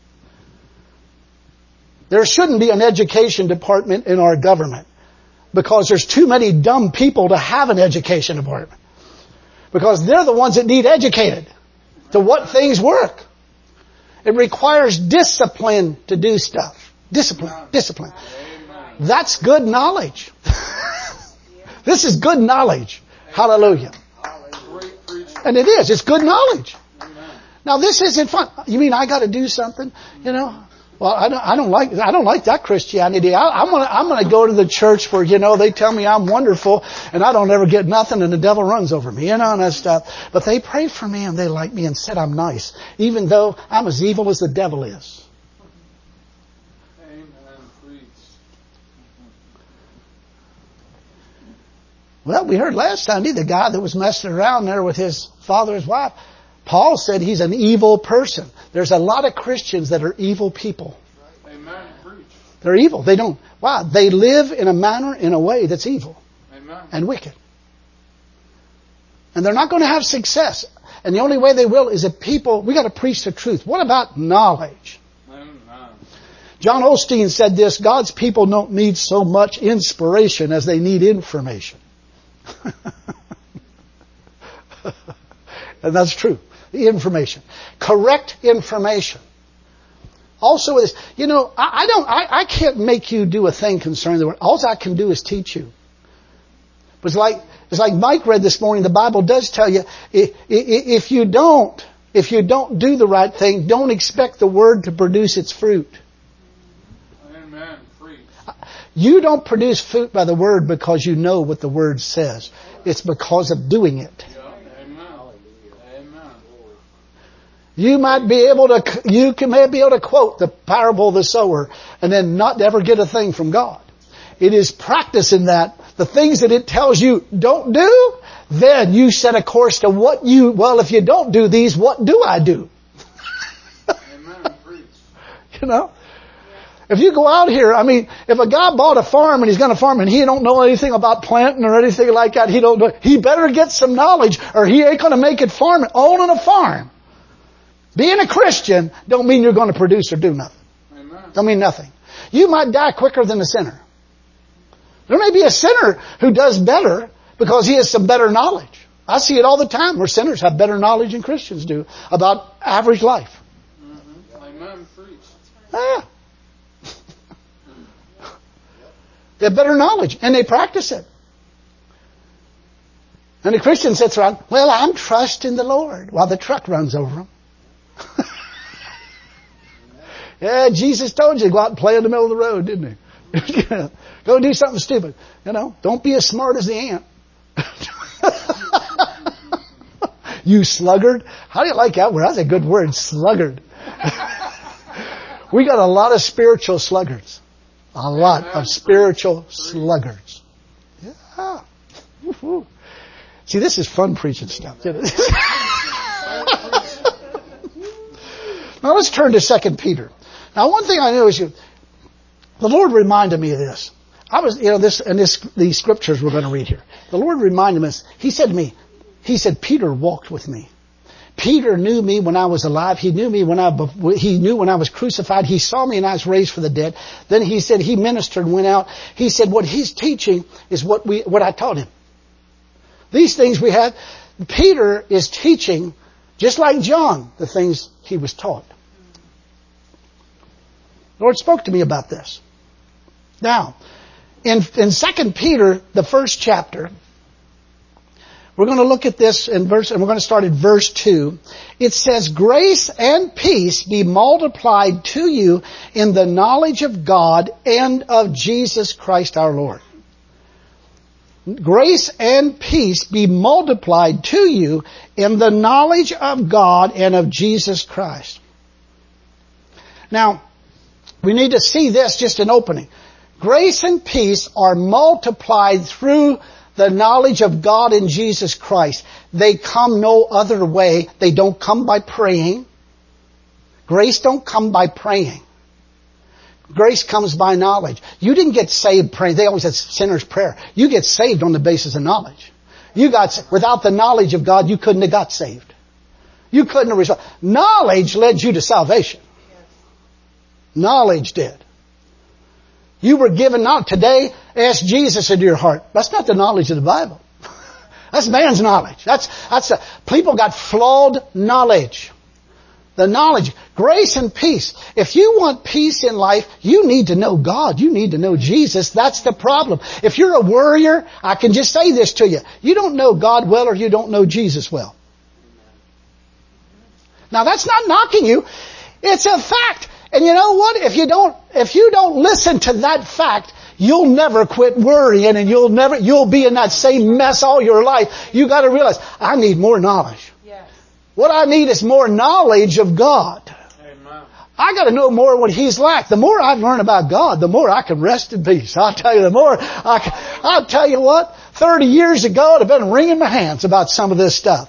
Speaker 1: There shouldn't be an education department in our government because there's too many dumb people to have an education department. Because they're the ones that need educated to what things work. It requires discipline to do stuff. Discipline. That's good knowledge. This is good knowledge. Hallelujah. And it is. It's good knowledge. Now this isn't fun. You mean I got to do something? Well, I don't like that Christianity. I'm gonna go to the church where, they tell me I'm wonderful and I don't ever get nothing and the devil runs over me, and that stuff. But they pray for me and they like me and said I'm nice, even though I'm as evil as the devil is.
Speaker 3: Amen. Preach.
Speaker 1: Well, we heard last Sunday the guy that was messing around there with his father's wife. Paul said he's an evil person. There's a lot of Christians that are evil people.
Speaker 3: Amen. Preach.
Speaker 1: They're evil. They don't. Wow. They live in a way that's evil.
Speaker 3: Amen.
Speaker 1: And wicked. And they're not going to have success. And the only way they will is if we got to preach the truth. What about knowledge?
Speaker 3: Amen.
Speaker 1: John Osteen said this, God's people don't need so much inspiration as they need information. And that's true. The information. Correct information. Also is, I can't make you do a thing concerning the word. All I can do is teach you. But it's like Mike read this morning, the Bible does tell you, if you don't do the right thing, don't expect the word to produce its fruit.
Speaker 3: Amen. Preach.
Speaker 1: You don't produce fruit by the word because you know what the word says. It's because of doing it. You may be able to quote the parable of the sower and then not ever get a thing from God. It is practicing that. The things that it tells you don't do, then you set a course to if you don't do these, what do I do?
Speaker 3: Amen. Preach.
Speaker 1: If you go out here, if a guy bought a farm and he's going to farm and he don't know anything about planting or anything like that, he better get some knowledge or he ain't going to make it owning a farm. Being a Christian don't mean you're going to produce or do nothing.
Speaker 3: Amen.
Speaker 1: Don't mean nothing. You might die quicker than a sinner. There may be a sinner who does better because he has some better knowledge. I see it all the time where sinners have better knowledge than Christians do about average life.
Speaker 3: Mm-hmm. Amen. Preach.
Speaker 1: Ah. They have better knowledge and they practice it. And the Christian sits around, well, I'm trusting the Lord while the truck runs over him. Yeah, Jesus told you to go out and play in the middle of the road, didn't he? Go do something stupid. Don't be as smart as the ant. You sluggard. How do you like that word? That's a good word, sluggard. We got a lot of spiritual sluggards. A lot of spiritual sluggards. Yeah. Woo-hoo. See, this is fun preaching stuff. Now let's turn to 2 Peter. Now one thing I know is the Lord reminded me of this. These scriptures we're going to read here. The Lord reminded me, He said to me, Peter walked with me. Peter knew me when I was alive. He knew me when I was crucified. He saw me and I was raised from the dead. Then he said he ministered and went out. He said what he's teaching is what I taught him. These things we had. Peter is teaching, just like John, the things he was taught. The Lord spoke to me about this. Now, In 2 Peter, the first chapter, we're going to look at this in verse, and we're going to start at verse 2. It says, grace and peace be multiplied to you in the knowledge of God and of Jesus Christ our Lord. Grace and peace be multiplied to you in the knowledge of God and of Jesus Christ. Now, we need to see this just in opening. Grace and peace are multiplied through the knowledge of God and Jesus Christ. They come no other way. They don't come by praying. Grace don't come by praying. Grace comes by knowledge. You didn't get saved praying. They always said sinner's prayer. You get saved on the basis of knowledge. Without the knowledge of God, you couldn't have got saved. You couldn't have responded. Knowledge led you to salvation. Knowledge did. You were given knowledge. Today, ask Jesus into your heart. That's not the knowledge of the Bible. That's man's knowledge. People got flawed knowledge. The knowledge, grace and peace. If you want peace in life, you need to know God. You need to know Jesus. That's the problem. If you're a worrier, I can just say this to you. You don't know God well or you don't know Jesus well. Now that's not knocking you. It's a fact. And you know what? If you don't listen to that fact, you'll never quit worrying and you'll be in that same mess all your life. You got to realize, I need more knowledge.
Speaker 2: Yes.
Speaker 1: What I need is more knowledge of God.
Speaker 3: Amen.
Speaker 1: I got to know more what He's like. The more I learn about God, the more I can rest in peace. I'll tell you, I'll tell you what, 30 years ago, I'd have been wringing my hands about some of this stuff.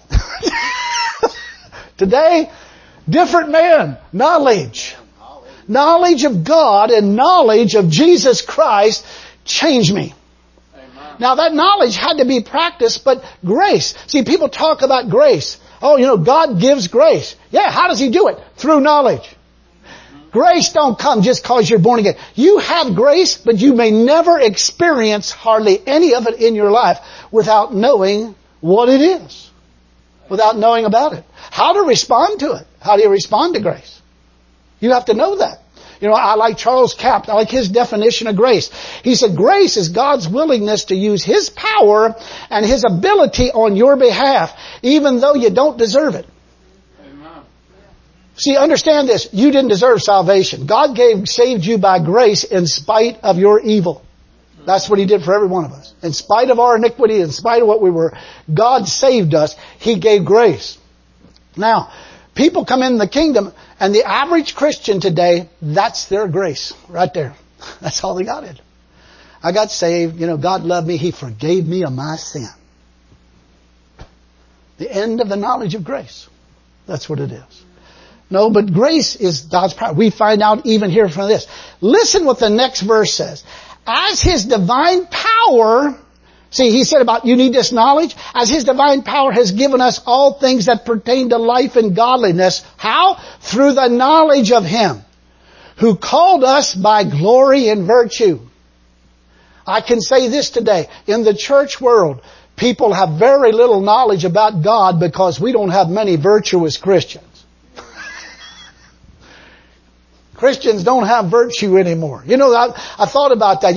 Speaker 1: Today, different man, knowledge. Knowledge of God and knowledge of Jesus Christ changed me.
Speaker 3: Amen.
Speaker 1: Now that knowledge had to be practiced, but grace. See, people talk about grace. Oh, God gives grace. Yeah, how does He do it? Through knowledge. Grace don't come just because you're born again. You have grace, but you may never experience hardly any of it in your life without knowing what it is. Without knowing about it. How to respond to it. How do you respond to grace? You have to know that. I like Charles Capps. I like his definition of grace. He said, grace is God's willingness to use His power and His ability on your behalf, even though you don't deserve it.
Speaker 3: Amen.
Speaker 1: See, understand this. You didn't deserve salvation. God saved you by grace in spite of your evil. That's what He did for every one of us. In spite of our iniquity, in spite of what we were, God saved us. He gave grace. Now, people come in the kingdom, and the average Christian today, that's their grace right there. That's all they got it. I got saved. God loved me. He forgave me of my sin. The end of the knowledge of grace. That's what it is. No, but grace is God's power. We find out even here from this. Listen what the next verse says. As His divine power... See, He said about you need this knowledge. As His divine power has given us all things that pertain to life and godliness. How? Through the knowledge of Him who called us by glory and virtue. I can say this today. In the church world, people have very little knowledge about God because we don't have many virtuous Christians. Christians don't have virtue anymore. I thought about that.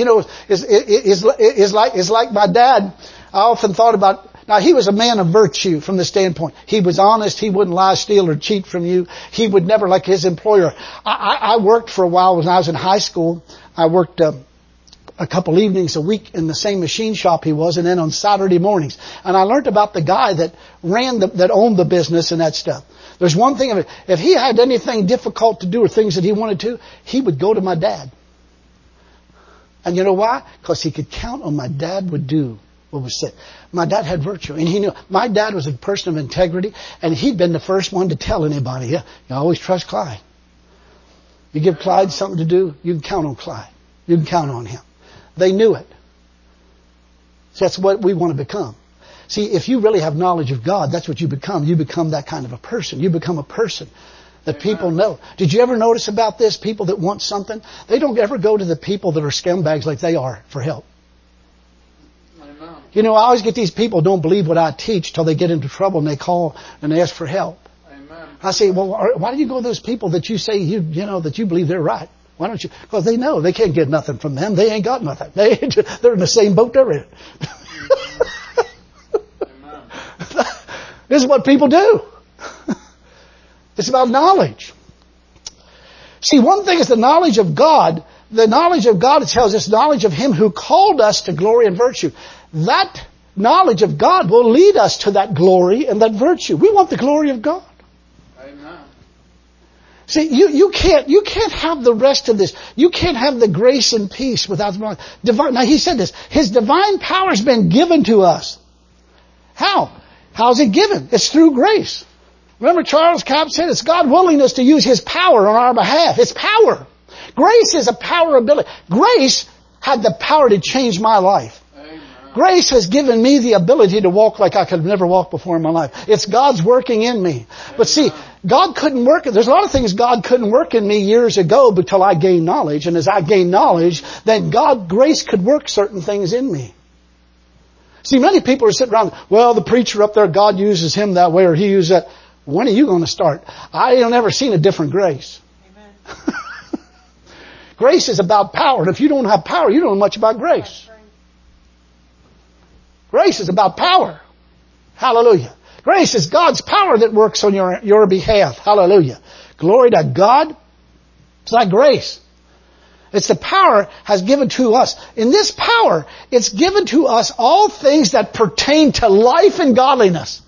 Speaker 1: It's like my dad. I often thought about, now he was a man of virtue from the standpoint. He was honest. He wouldn't lie, steal, or cheat from you. He would never, like his employer. I worked for a while when I was in high school. I worked a couple evenings a week in the same machine shop he was, and then on Saturday mornings. And I learned about the guy that that owned the business and that stuff. There's one thing of it. If he had anything difficult to do or things that he wanted to, he would go to my dad. And you know why? Because he could count on my dad would do what was said. My dad had virtue, and he knew. My dad was a person of integrity, and he'd been the first one to tell anybody, you always trust Clyde. You give Clyde something to do, you can count on Clyde. You can count on him. They knew it. So that's what we want to become. See, if you really have knowledge of God, that's what you become. You become that kind of a person. You become a person that people know. Did you ever notice about this? People that want something, they don't ever go to the people that are scumbags like they are for help. I always get these people don't believe what I teach till they get into trouble and they call and they ask for help.
Speaker 3: Amen.
Speaker 1: I say, well, why do you go to those people that you say that you believe they're right? Why don't you? Because they know they can't get nothing from them. They ain't got nothing. They're in the same boat they're in. This is what people do. It's about knowledge. See, one thing is the knowledge of God. The knowledge of God, it tells us, knowledge of Him who called us to glory and virtue. That knowledge of God will lead us to that glory and that virtue. We want the glory of God.
Speaker 3: Amen.
Speaker 1: See, you can't have the rest of this. You can't have the grace and peace without the divine. Now, He said this. His divine power has been given to us. How? How's it given? It's through grace. Remember Charles Capps said it's God's willingness to use His power on our behalf. It's power. Grace is a power ability. Grace had the power to change my life.
Speaker 3: Amen.
Speaker 1: Grace has given me the ability to walk like I could have never walked before in my life. It's God's working in me. But see, God couldn't work. There's a lot of things God couldn't work in me years ago until I gained knowledge. And as I gained knowledge, then grace could work certain things in me. See, many people are sitting around, well, the preacher up there, God uses him that way or he uses that. When are you going to start? I ain't never seen a different grace.
Speaker 2: Amen.
Speaker 1: Grace is about power. And if you don't have power, you don't know much about grace. Grace is about power. Hallelujah. Grace is God's power that works on your behalf. Hallelujah. Glory to God. It's like grace. It's the power has given to us. In this power, it's given to us all things that pertain to life and godliness.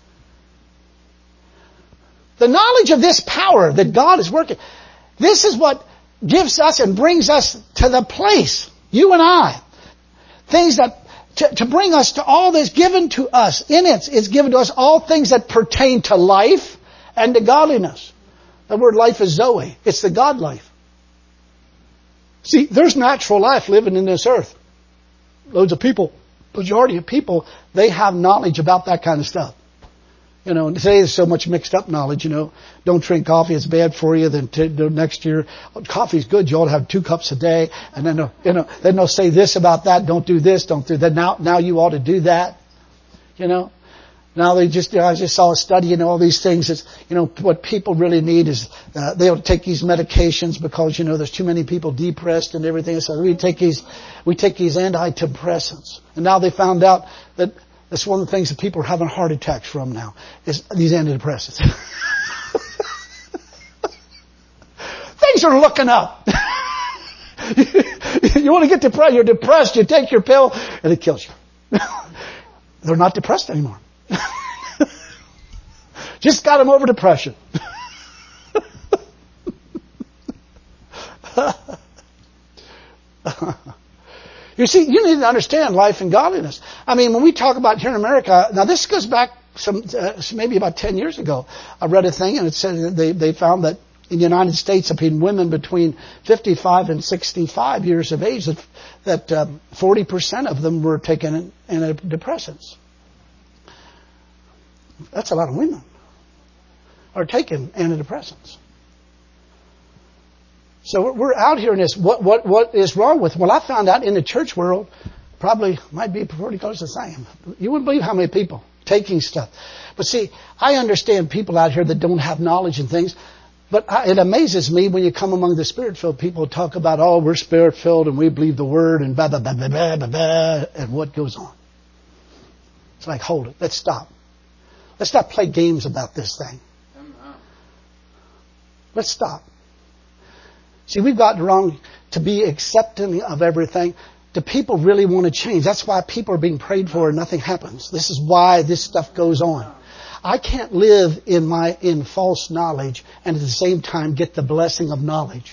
Speaker 1: The knowledge of this power that God is working, this is what gives us and brings us to the place, you and I, things that, to bring us to all this given to us. In it, it's given to us all things that pertain to life and to godliness. The word life is Zoe. It's the God life. See, there's natural life living in this earth. Loads of people, majority of people, they have knowledge about that kind of stuff. You know, today there's so much mixed up knowledge, you know. Don't drink coffee, it's bad for you. Then next year, coffee's good, you ought to have 2 cups a day. And then, then they'll say this about that, don't do this, don't do that. Now you ought to do that. You know. Now they just, I just saw a study, all these things. It's, what people really need is, they ought to take these medications because, there's too many people depressed and everything. So we take these antidepressants. And now they found out that that's one of the things that people are having heart attacks from now, is these antidepressants. Things are looking up. You want to get depressed, you're depressed, you take your pill, and it kills you. They're not depressed anymore. Just got them over depression. You see, you need to understand life and godliness. I mean, when we talk about here in America, now this goes back maybe about 10 years ago. I read a thing and it said they found that in the United States, women between 55 and 65 years of age, that 40% of them were taking antidepressants. That's a lot of women are taking antidepressants. So we're out here in this. What is wrong with? Well, I found out in the church world, probably might be pretty close to the same. You wouldn't believe how many people taking stuff. But see, I understand people out here that don't have knowledge and things. But it amazes me when you come among the Spirit-filled people talk about, oh, we're Spirit-filled and we believe the Word and blah, blah, blah, blah, blah, blah, blah, and what goes on. It's like, hold it. Let's stop. Let's not play games about this thing. Let's stop. See, we've gotten wrong to be accepting of everything. Do people really want to change? That's why people are being prayed for and nothing happens. This is why this stuff goes on. I can't live in false knowledge and at the same time get the blessing of knowledge.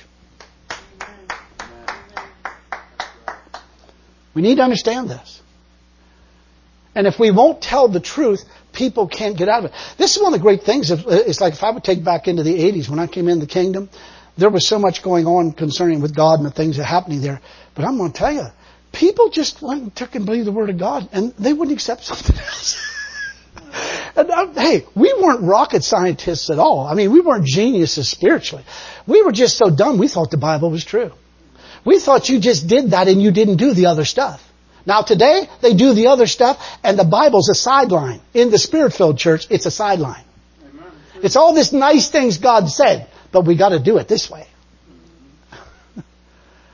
Speaker 1: We need to understand this. And if we won't tell the truth, people can't get out of it. This is one of the great things. It's like if I would take back into the 80s when I came in the kingdom, there was so much going on concerning with God and the things that are happening there. But I'm going to tell you, people just went and took and believed the Word of God and they wouldn't accept something else. And, hey, we weren't rocket scientists at all. I mean, we weren't geniuses spiritually. We were just so dumb we thought the Bible was true. We thought you just did that and you didn't do the other stuff. Now today, they do the other stuff and the Bible's a sideline. In the Spirit-filled church, it's a sideline. It's all this nice things God said, but we got to do it this way.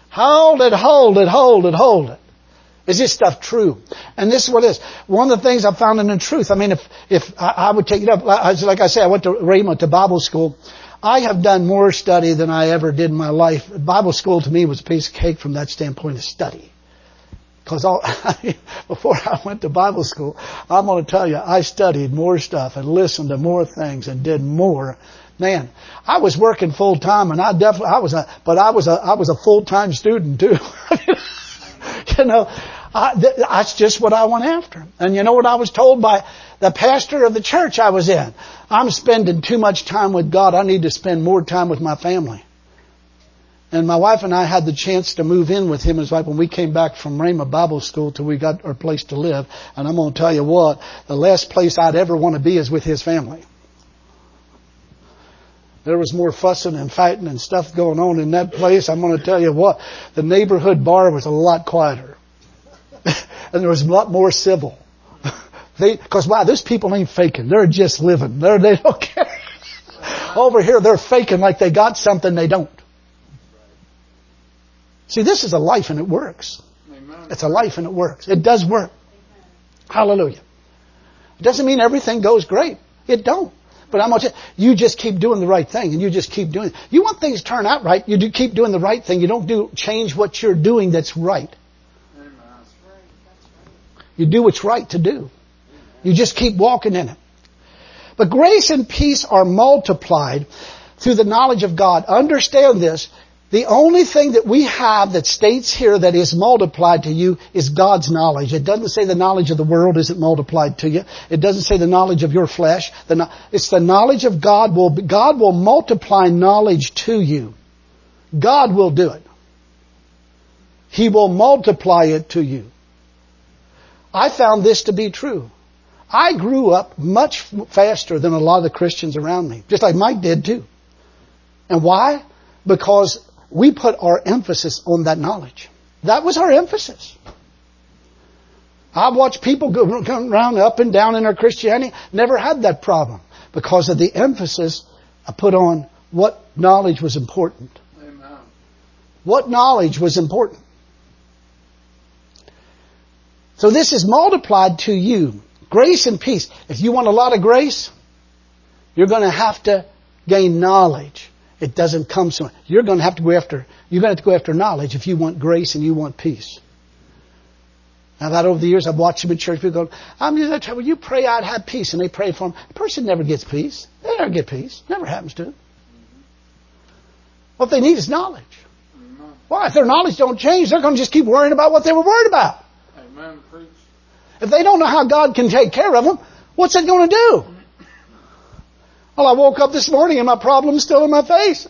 Speaker 1: Hold it, hold it, hold it, hold it. Is this stuff true? And this is what it is. One of the things I found in the truth, I mean, if I would take it up, like I say, I went to Rhema, to Bible school. I have done more study than I ever did in my life. Bible school to me was a piece of cake from that standpoint of study. Because before I went to Bible school, I'm going to tell you, I studied more stuff and listened to more things and did more. Man, I was working full time, and I was a full time student too. You know, that's just what I went after. And you know what I was told by the pastor of the church I was in? I'm spending too much time with God. I need to spend more time with my family. And my wife and I had the chance to move in with him. It was like when we came back from Rhema Bible School till we got our place to live. And I'm going to tell you what, the last place I'd ever want to be is with his family. There was more fussing and fighting and stuff going on in that place. I'm going to tell you what, the neighborhood bar was a lot quieter. And there was a lot more civil. Because wow, those people ain't faking. They're just living. They don't care. Over here, they're faking like they got something they don't. See, this is a life and it works.
Speaker 3: Amen.
Speaker 1: It's a life and it works. It does work. Hallelujah. It doesn't mean everything goes great. It don't. But I'm going to tell you, you just keep doing the right thing and you just keep doing it. You want things to turn out right, you do keep doing the right thing. You don't change what you're doing that's right.
Speaker 3: Amen.
Speaker 1: You do what's right to do. You just keep walking in it. But grace and peace are multiplied through the knowledge of God. Understand this. The only thing that we have that states here that is multiplied to you is God's knowledge. It doesn't say the knowledge of the world isn't multiplied to you. It doesn't say the knowledge of your flesh. It's the knowledge of God. God will multiply knowledge to you. God will do it. He will multiply it to you. I found this to be true. I grew up much faster than a lot of the Christians around me. Just like Mike did too. And why? Because we put our emphasis on that knowledge. That was our emphasis. I've watched people come around up and down in their Christianity, never had that problem because of the emphasis I put on what knowledge was important.
Speaker 3: Amen.
Speaker 1: What knowledge was important. So this is multiplied to you. Grace and peace. If you want a lot of grace, you're going to have to gain knowledge. It doesn't come so. You're going to have to go after knowledge if you want grace and you want peace. Now that over the years I've watched them in church, people go, I'm just that trouble. You pray I'd have peace, and they pray for them. The person never gets peace. They never get peace. Never happens to them. What they need is knowledge. Why? If their knowledge don't change, they're going to just keep worrying about what they were worried about.
Speaker 3: Amen. Preach.
Speaker 1: If they don't know how God can take care of them, what's it going to do? Well, I woke up this morning and my problem's still in my face.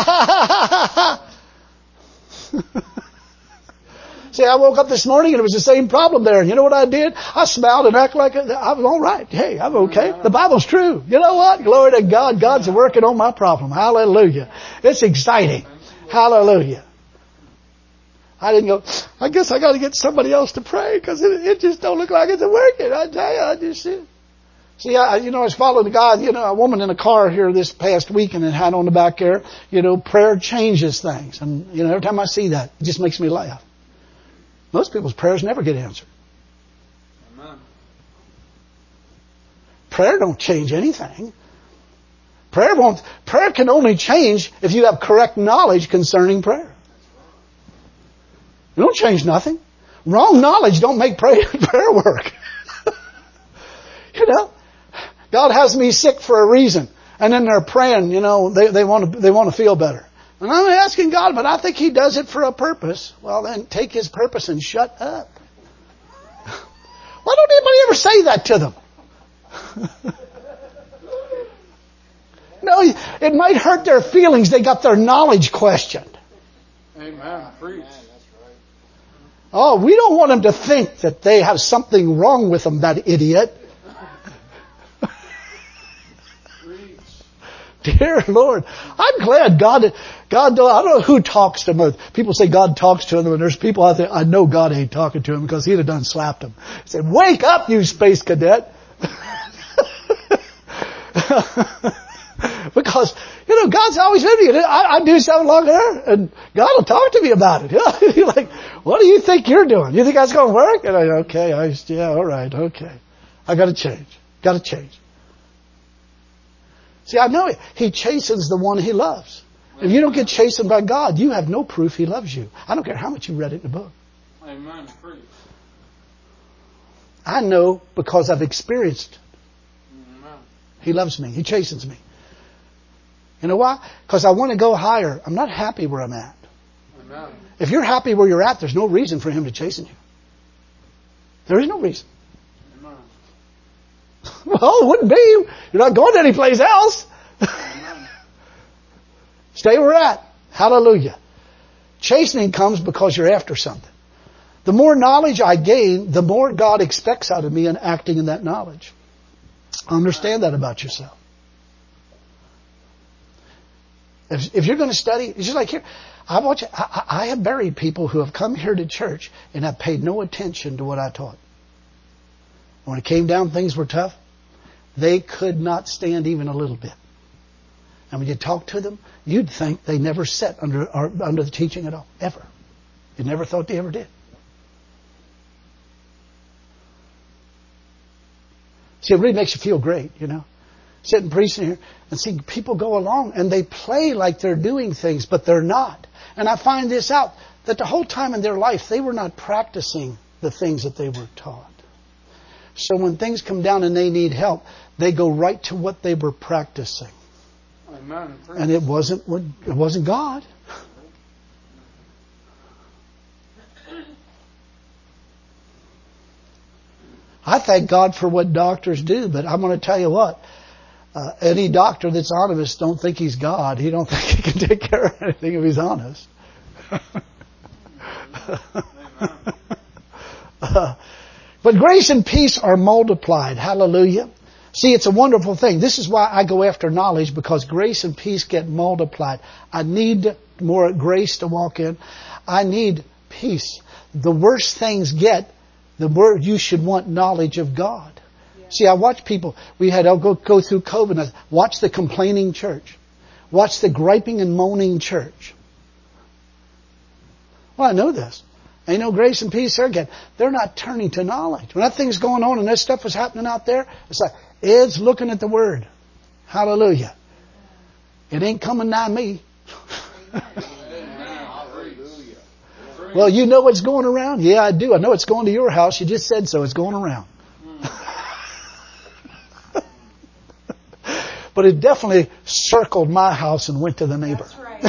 Speaker 1: See, I woke up this morning and it was the same problem there. And you know what I did? I smiled and acted like I was all right. Hey, I'm okay. The Bible's true. You know what? Glory to God. God's working on my problem. Hallelujah. It's exciting. Hallelujah. I didn't go, I guess I got to get somebody else to pray because it just don't look like it's working. I tell you, I just see, I was following God, a woman in a car here this past weekend and had on the back there, prayer changes things. And, every time I see that, it just makes me laugh. Most people's prayers never get answered.
Speaker 3: Amen.
Speaker 1: Prayer don't change anything. Prayer can only change if you have correct knowledge concerning prayer. It don't change nothing. Wrong knowledge don't make prayer work. God has me sick for a reason. And then they're praying, they want to feel better. And I'm asking God, but I think He does it for a purpose. Well, then take His purpose and shut up. Why don't anybody ever say that to them? No, it might hurt their feelings. They got their knowledge questioned.
Speaker 3: Amen. Preach.
Speaker 1: Oh, we don't want them to think that they have something wrong with them, that idiot. Dear Lord, I'm glad God, I don't know who talks to them. People say God talks to them, and there's people out there, I know God ain't talking to them because He'd have done slapped them. He said, wake up, you space cadet. Because, God's always with me. I do something like that, and God will talk to me about it. You're like, what do you think you're doing? You think that's going to work? And all right, okay. I got to change. Got to change. See, I know it. He chastens the one He loves. If you don't get chastened by God, you have no proof He loves you. I don't care how much you read it in the book.
Speaker 3: Amen.
Speaker 1: I know because I've experienced it.
Speaker 3: Amen.
Speaker 1: He loves me. He chastens me. You know why? Because I want to go higher. I'm not happy where I'm at.
Speaker 3: Amen.
Speaker 1: If you're happy where you're at, there's no reason for Him to chasten you. There is no reason.
Speaker 3: Amen.
Speaker 1: Well, it wouldn't be. You're not going anyplace else.
Speaker 3: Amen.
Speaker 1: Stay where you're at. Hallelujah. Chastening comes because you're after something. The more knowledge I gain, the more God expects out of me in acting in that knowledge. Understand that about yourself. If you're going to study, it's just like here. I have buried people who have come here to church and have paid no attention to what I taught. When it came down, things were tough. They could not stand even a little bit. And when you talk to them, you'd think they never sat under the teaching at all, ever. You never thought they ever did. See, it really makes you feel great, Sitting preaching here and seeing people go along and they play like they're doing things, but they're not. And I find this out, that the whole time in their life, they were not practicing the things that they were taught. So when things come down and they need help, they go right to what they were practicing.
Speaker 3: Amen.
Speaker 1: And it wasn't God. I thank God for what doctors do, but I'm going to tell you what. Any doctor that's honest don't think he's God. He don't think he can take care of anything if he's honest. But grace and peace are multiplied. Hallelujah. See, it's a wonderful thing. This is why I go after knowledge, because grace and peace get multiplied. I need more grace to walk in. I need peace. The worse things get, the more you should want knowledge of God. Yeah. See, I watch people. We had go through COVID. I watch the complaining church. Watch the griping and moaning church. Well, I know this. Ain't no grace and peace there again. They're not turning to knowledge. When that thing's going on and that stuff was happening out there, it's like, Ed's looking at the Word. Hallelujah. It ain't coming nigh me. Well, you know what's going around? Yeah, I do. I know it's going to your house. You just said so. It's going around. But it definitely circled my house and went to the neighbor.
Speaker 2: That's right.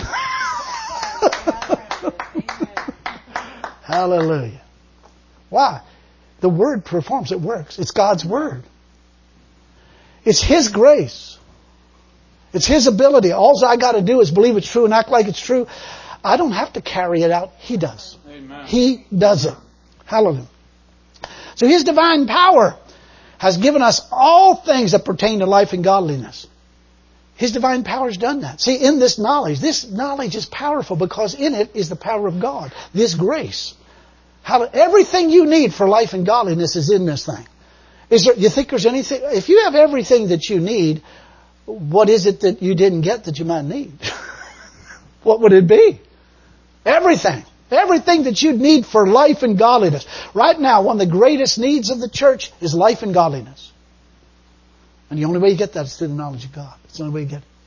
Speaker 1: Hallelujah. Why? The Word performs. It works. It's God's Word. It's His grace. It's His ability. All I got to do is believe it's true and act like it's true. I don't have to carry it out. He does.
Speaker 3: Amen.
Speaker 1: He does it. Hallelujah. So His divine power has given us all things that pertain to life and godliness. His divine power has done that. See, in this knowledge is powerful because in it is the power of God. This grace. Everything you need for life and godliness is in this thing. You think there's anything? If you have everything that you need, what is it that you didn't get that you might need? What would it be? Everything. Everything that you'd need for life and godliness. Right now, one of the greatest needs of the church is life and godliness. And the only way you get that is through the knowledge of God. It's the only way you get it.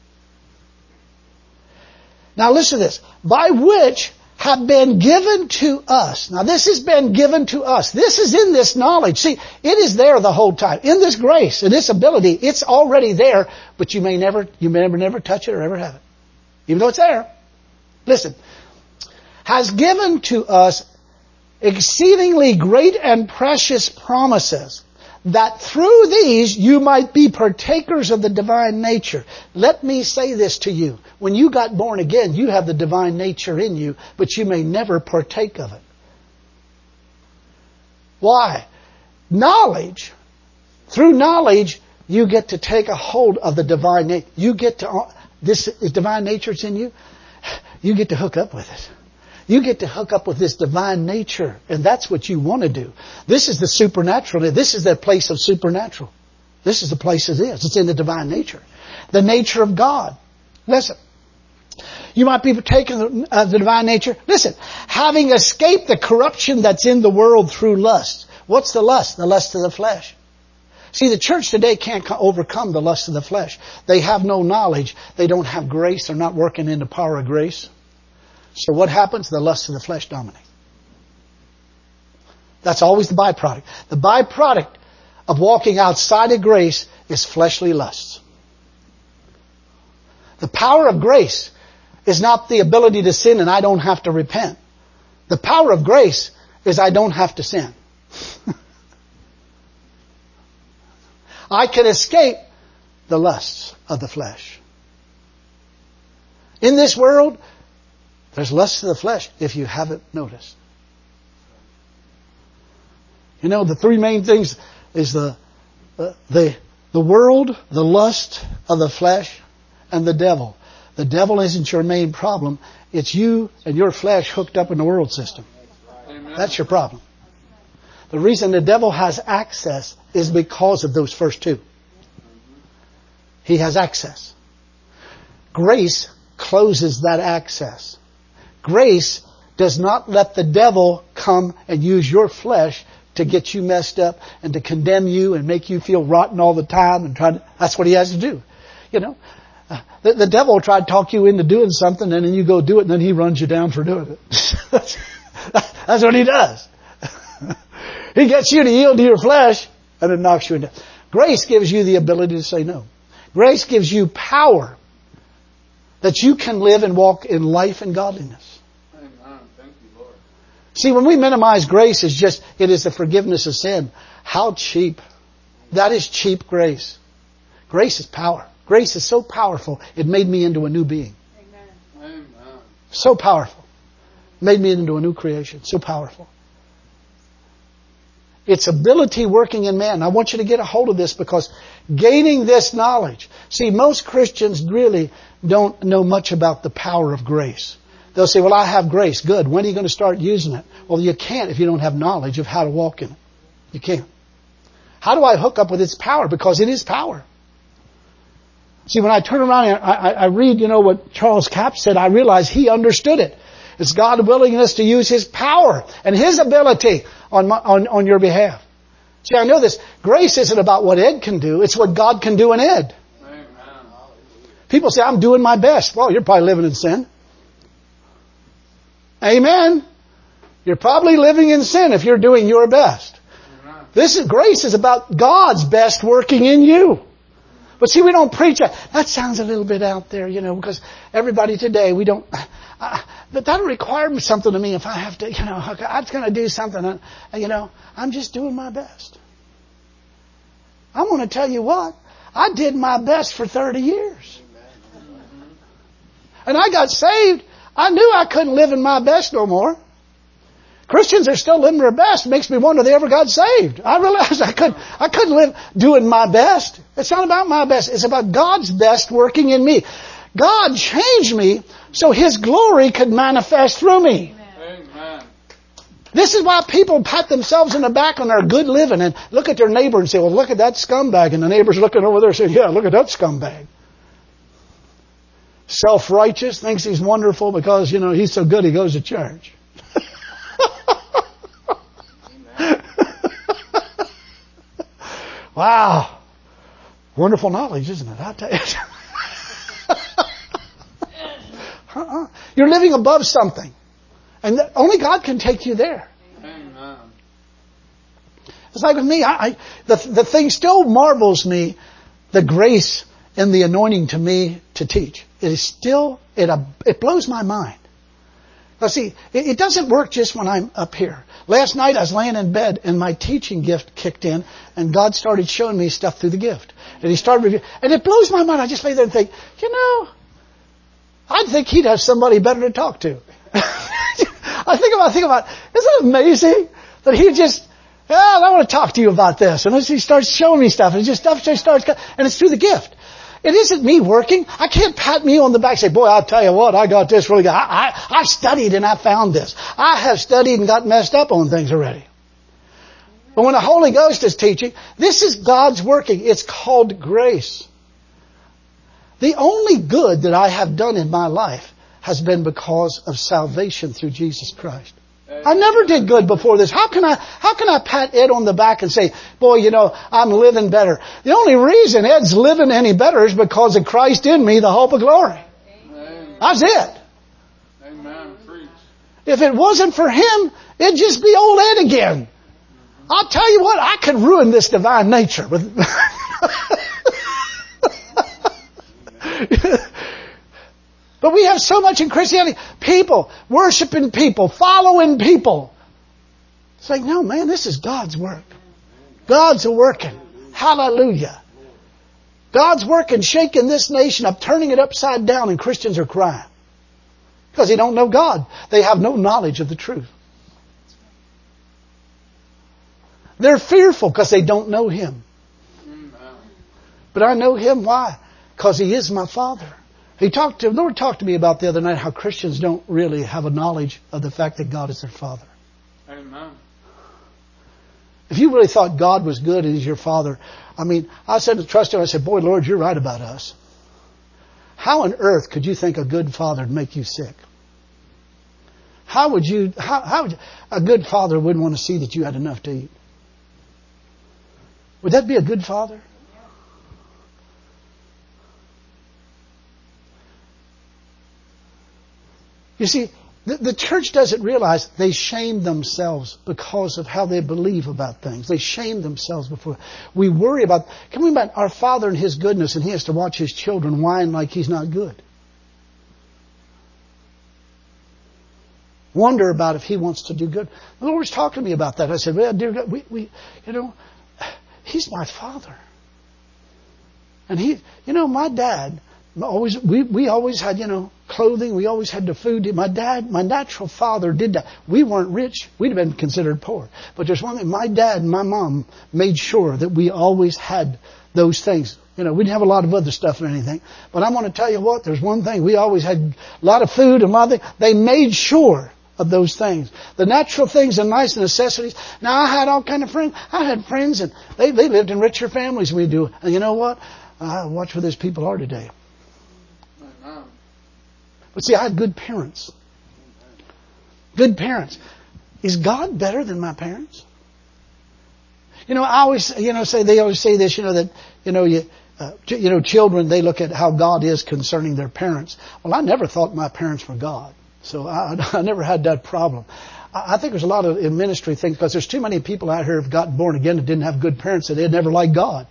Speaker 1: Now listen to this. By which have been given to us. Now this has been given to us. This is in this knowledge. See, it is there the whole time. In this grace, in this ability, it's already there, but you may never touch it or ever have it. Even though it's there. Listen. Has given to us exceedingly great and precious promises, that through these you might be partakers of the divine nature. Let me say this to you. When you got born again, you have the divine nature in you, but you may never partake of it. Why? Knowledge. Through knowledge, you get to take a hold of the divine nature. You get to, this divine nature's in you, you get to hook up with it. You get to hook up with this divine nature, and that's what you want to do. This is the supernatural. This is that place of supernatural. This is the place it is. It's in the divine nature. The nature of God. Listen. You might be taking the divine nature. Listen. Having escaped the corruption that's in the world through lust. What's the lust? The lust of the flesh. See, the church today can't overcome the lust of the flesh. They have no knowledge. They don't have grace. They're not working in the power of grace. So what happens? The lust of the flesh dominates. That's always the byproduct. The byproduct of walking outside of grace is fleshly lusts. The power of grace is not the ability to sin and I don't have to repent. The power of grace is I don't have to sin. I can escape the lusts of the flesh. In this world, there's lusts of the flesh if you haven't noticed. You know, the three main things is the world, the lust of the flesh, and the devil. The devil isn't your main problem. It's you and your flesh hooked up in the world system.
Speaker 3: Amen.
Speaker 1: That's your problem. The reason the devil has access is because of those first two. He has access. Grace closes that access. Grace does not let the devil come and use your flesh to get you messed up and to condemn you and make you feel rotten all the time and that's what he has to do. You know, the devil will try to talk you into doing something and then you go do it and then he runs you down for doing it. That's what he does. He gets you to yield to your flesh and it knocks you into. Grace gives you the ability to say no. Grace gives you power that you can live and walk in life and godliness.
Speaker 3: Amen. Thank you, Lord.
Speaker 1: See, when we minimize grace as just, it is the forgiveness of sin. How cheap. That is cheap grace. Grace is power. Grace is so powerful, it made me into a new being.
Speaker 3: Amen.
Speaker 1: So powerful. Made me into a new creation. So powerful. Its ability working in man. I want you to get a hold of this because gaining this knowledge. See, most Christians really don't know much about the power of grace. They'll say, well, I have grace. Good. When are you going to start using it? Well, you can't if you don't have knowledge of how to walk in it. You can't. How do I hook up with its power? Because it is power. See, when I turn around and I read, what Charles Capps said, I realize he understood it. It's God's willingness to use His power and His ability on your behalf. See, I know this. Grace isn't about what Ed can do. It's what God can do in Ed.
Speaker 3: Amen.
Speaker 1: People say, I'm doing my best. Well, you're probably living in sin. Amen. You're probably living in sin if you're doing your best.
Speaker 3: Amen.
Speaker 1: Grace is about God's best working in you. But see, we don't preach that. That sounds a little bit out there, because everybody today, we don't... but that'll require something of me if I have to, I'm going to do something. I'm just doing my best. I'm going to tell you what. I did my best for 30 years. And I got saved. I knew I couldn't live in my best no more. Christians are still living their best. It makes me wonder they ever got saved. I realized I couldn't live doing my best. It's not about my best. It's about God's best working in me. God changed me so His glory could manifest through me.
Speaker 3: Amen.
Speaker 1: This is why people pat themselves in the back on their good living and look at their neighbor and say, well, look at that scumbag. And the neighbor's looking over there saying, yeah, look at that scumbag. Self-righteous, thinks he's wonderful because, he's so good he goes to church. Wow. Wonderful knowledge, isn't it? I'll tell you. You're living above something. And only God can take you there.
Speaker 3: Amen.
Speaker 1: It's like with me. The thing still marvels me, the grace and the anointing to me to teach. It is still, it blows my mind. Now see, it doesn't work just when I'm up here. Last night I was laying in bed and my teaching gift kicked in and God started showing me stuff through the gift. And He started reviewing. And it blows my mind. I just lay there and think, I'd think He'd have somebody better to talk to. I think about, isn't it amazing that He just, I want to talk to you about this. And He starts showing me stuff and stuff starts, and it's through the gift. It isn't me working. I can't pat me on the back and say, boy, I'll tell you what, I got this really good. I studied and I found this. I have studied and got messed up on things already. But when the Holy Ghost is teaching, this is God's working. It's called grace. The only good that I have done in my life has been because of salvation through Jesus Christ. I never did good before this. How can I pat Ed on the back and say, boy, you know, I'm living better? The only reason Ed's living any better is because of Christ in me, the hope of glory.
Speaker 3: Amen.
Speaker 1: That's it.
Speaker 3: Amen. Preach.
Speaker 1: If it wasn't for Him, it'd just be old Ed again. I'll tell you what, I could ruin this divine nature with But we have so much in Christianity. People, worshiping people, following people. It's like, no man, this is God's work. God's a working. Hallelujah. God's working, shaking this nation up, turning it upside down, and Christians are crying. Because they don't know God. They have no knowledge of the truth. They're fearful because they don't know Him. But I know Him. Why? Because He is my Father. The Lord talked to me about the other night how Christians don't really have a knowledge of the fact that God is their Father.
Speaker 3: Amen.
Speaker 1: If you really thought God was good and He's your Father, I mean, I said to trust Him, I said, boy, Lord, you're right about us. How on earth could you think a good Father would make you sick? How would a good Father wouldn't want to see that you had enough to eat? Would that be a good Father? You see, the church doesn't realize they shame themselves because of how they believe about things. They shame themselves before. We worry about, can we imagine our Father and His goodness, and He has to watch His children whine like He's not good? Wonder about if He wants to do good. The Lord was talking to me about that. I said, well, dear God, He's my Father. And my dad, we always had, clothing. We always had the food. My natural father did that. We weren't rich. We'd have been considered poor. But there's one thing. My dad and my mom made sure that we always had those things. We didn't have a lot of other stuff or anything. But I'm going to tell you what, there's one thing. We always had a lot of food and a lot of things. They made sure of those things. The natural things and nice necessities. Now, I had all kind of friends. I had friends and they lived in richer families than we do. And you know what? Watch where those people are today. But see, I had good parents. Good parents. Is God better than my parents? I always, they always say this, that, children, they look at how God is concerning their parents. Well, I never thought my parents were God. So I never had that problem. I think there's a lot of in ministry things because there's too many people out here who have gotten born again that didn't have good parents that they'd never liked God.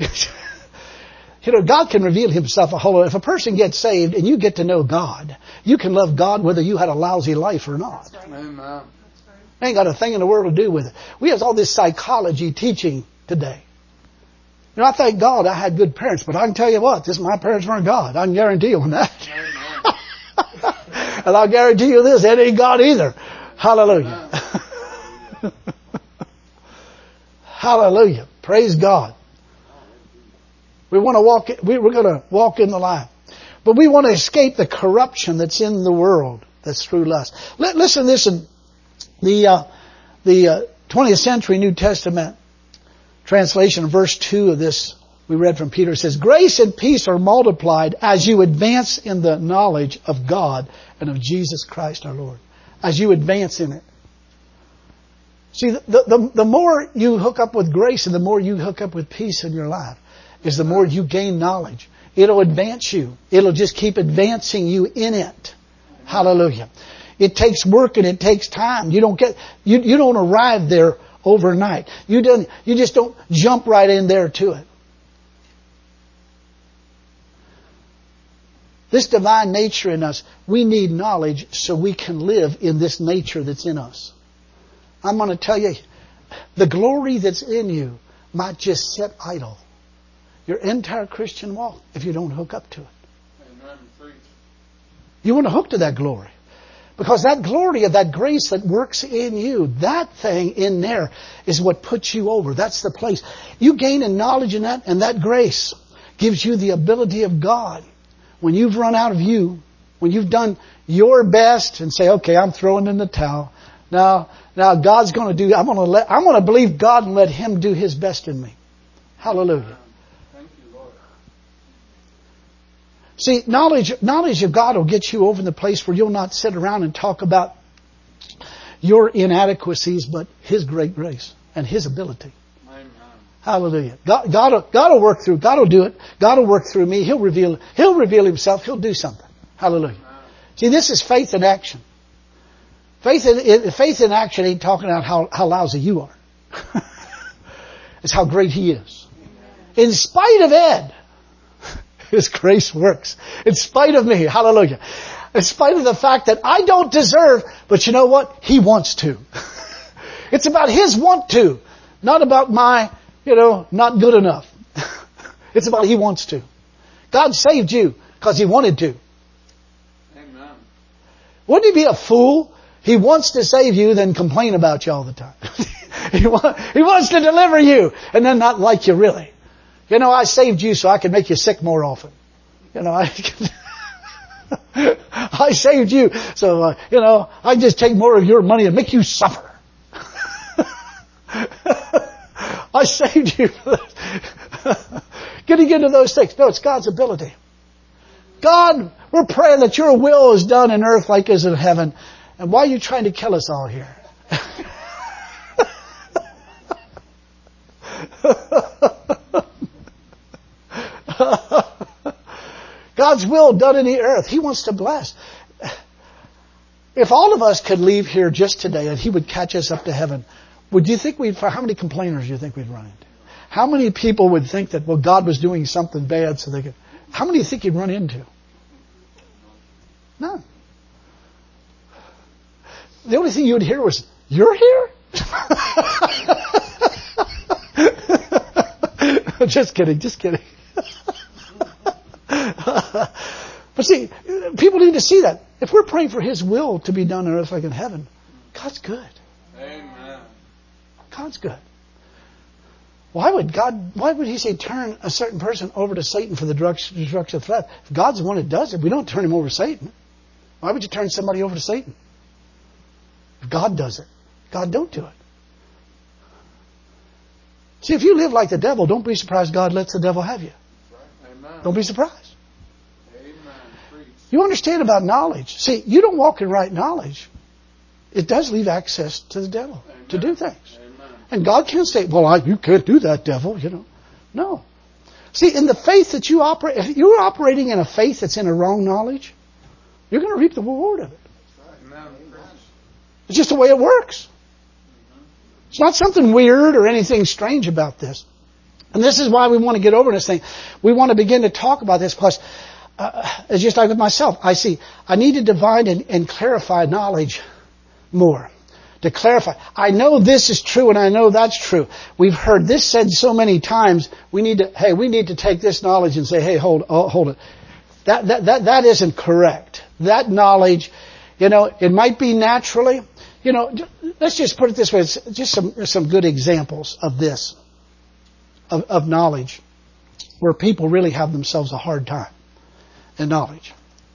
Speaker 1: God can reveal Himself a whole lot. If a person gets saved and you get to know God, you can love God whether you had a lousy life or not.
Speaker 3: Amen.
Speaker 1: Ain't got a thing in the world to do with it. We have all this psychology teaching today. I thank God I had good parents, but I can tell you what, my parents weren't God. I can guarantee you on that. And I'll guarantee you this, that ain't God either. Hallelujah. Hallelujah. Praise God. We're going to walk in the light. But we want to escape the corruption that's in the world that's through lust. Listen to this in the 20th century New Testament translation, verse 2 of this we read from Peter. It says, grace and peace are multiplied as you advance in the knowledge of God and of Jesus Christ our Lord. As you advance in it. See, the more you hook up with grace and the more you hook up with peace in your life, is the more you gain knowledge. It'll advance you. It'll just keep advancing you in it. Hallelujah. It takes work and it takes time. You don't arrive there overnight. You just don't jump right in there to it. This divine nature in us, we need knowledge so we can live in this nature that's in us. I'm going to tell you, the glory that's in you might just sit idle. Your entire Christian walk if you don't hook up to it.
Speaker 3: Amen.
Speaker 1: You want to hook to that glory. Because that glory of that grace that works in you, that thing in there is what puts you over. That's the place. You gain in knowledge in that, and that grace gives you the ability of God. When you've run out of you, when you've done your best and say, okay, I'm throwing in the towel, Now God's going to do, I'm going to believe God and let Him do His best in me. Hallelujah.
Speaker 3: Thank you, Lord.
Speaker 1: See, knowledge of God will get you over in the place where you'll not sit around and talk about your inadequacies, but His great grace and His ability.
Speaker 3: Amen.
Speaker 1: Hallelujah. God will work through. God will do it. God will work through me. He'll reveal Himself. He'll do something. Hallelujah.
Speaker 3: Amen.
Speaker 1: See, this is faith in action. Faith in action ain't talking about how lousy you are. It's how great He is. In spite of Ed, His grace works. In spite of me. Hallelujah. In spite of the fact that I don't deserve, but you know what? He wants to. It's about His want to. Not about my, not good enough. It's about He wants to. God saved you because He wanted to.
Speaker 3: Amen.
Speaker 1: Wouldn't He be a fool? He wants to save you, then complain about you all the time. He wants to deliver you, and then not like you really. I saved you so I can make you sick more often. I saved you so, I just take more of your money and make you suffer. I saved you. Getting into those things. No, it's God's ability. God, we're praying that your will is done in earth like as in heaven. And why are you trying to kill us all here? God's will done in the earth. He wants to bless. If all of us could leave here just today and He would catch us up to heaven, would you think how many complainers do you think we'd run into? How many people would think that, God was doing something bad so they could, how many do you think you'd run into? None. The only thing you would hear was, "You're here?" Just kidding. But see, people need to see that. If we're praying for His will to be done on earth like in heaven, God's good.
Speaker 3: Amen.
Speaker 1: God's good. Why would He say turn a certain person over to Satan for the destruction of threat? If God's the one that does it, we don't turn him over to Satan. Why would you turn somebody over to Satan? If God does it, God don't do it. See, if you live like the devil, don't be surprised God lets the devil have you.
Speaker 3: Amen.
Speaker 1: Don't be surprised.
Speaker 3: Amen. Preach.
Speaker 1: You understand about knowledge. See, you don't walk in right knowledge. It does leave access to the devil to do things.
Speaker 3: Amen.
Speaker 1: And God can't say, you can't do that, devil, No. See, in the faith that you operate, if you're operating in a faith that's in a wrong knowledge, you're going to reap the reward of it.
Speaker 3: Amen. Preach.
Speaker 1: It's just the way it works. It's not something weird or anything strange about this. And this is why we want to get over this thing. We want to begin to talk about this because, it's just like with myself. I need to divine and clarify knowledge more. To clarify. I know this is true and I know that's true. We've heard this said so many times. We need to take this knowledge and say, hey, hold it. That isn't correct. That knowledge, it might be naturally. Let's just put it this way. It's just some good examples of this, of knowledge, where people really have themselves a hard time in knowledge.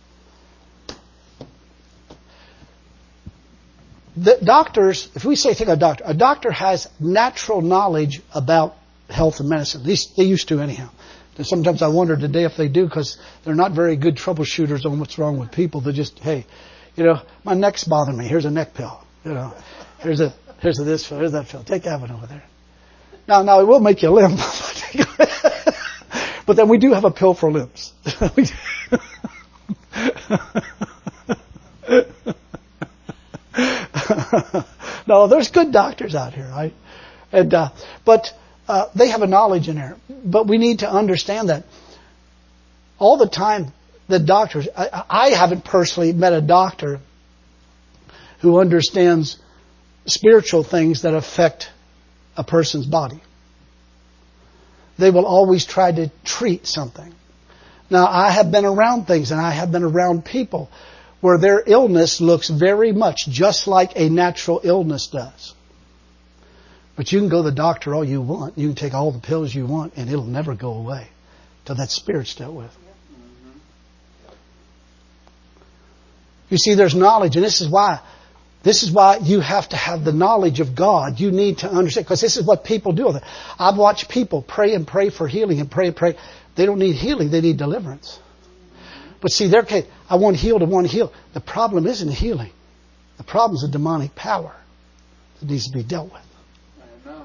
Speaker 1: The doctors, if we say think of a doctor has natural knowledge about health and medicine. At least they used to anyhow. And sometimes I wonder today if they do because they're not very good troubleshooters on what's wrong with people. They just, hey, my neck's bothering me. Here's a neck pill. Here's this pill. Here's that pill. Take that one over there. Now it will make you limp. But then we do have a pill for limbs. No, there's good doctors out here, right? But they have a knowledge in there. But we need to understand that all the time the doctors, I haven't personally met a doctor who understands spiritual things that affect a person's body. They will always try to treat something. Now, I have been around things and I have been around people where their illness looks very much just like a natural illness does. But you can go to the doctor all you want. You can take all the pills you want and it'll never go away till that spirit's dealt with. You see, there's knowledge, and this is why This is why you have to have the knowledge of God. You need to understand, because this is what people do. I've watched people pray and pray for healing and pray and pray. They don't need healing, they need deliverance. But see, their case, I want healed, I want healed. The problem isn't healing. The problem is a demonic power that needs to be dealt with.
Speaker 3: Amen.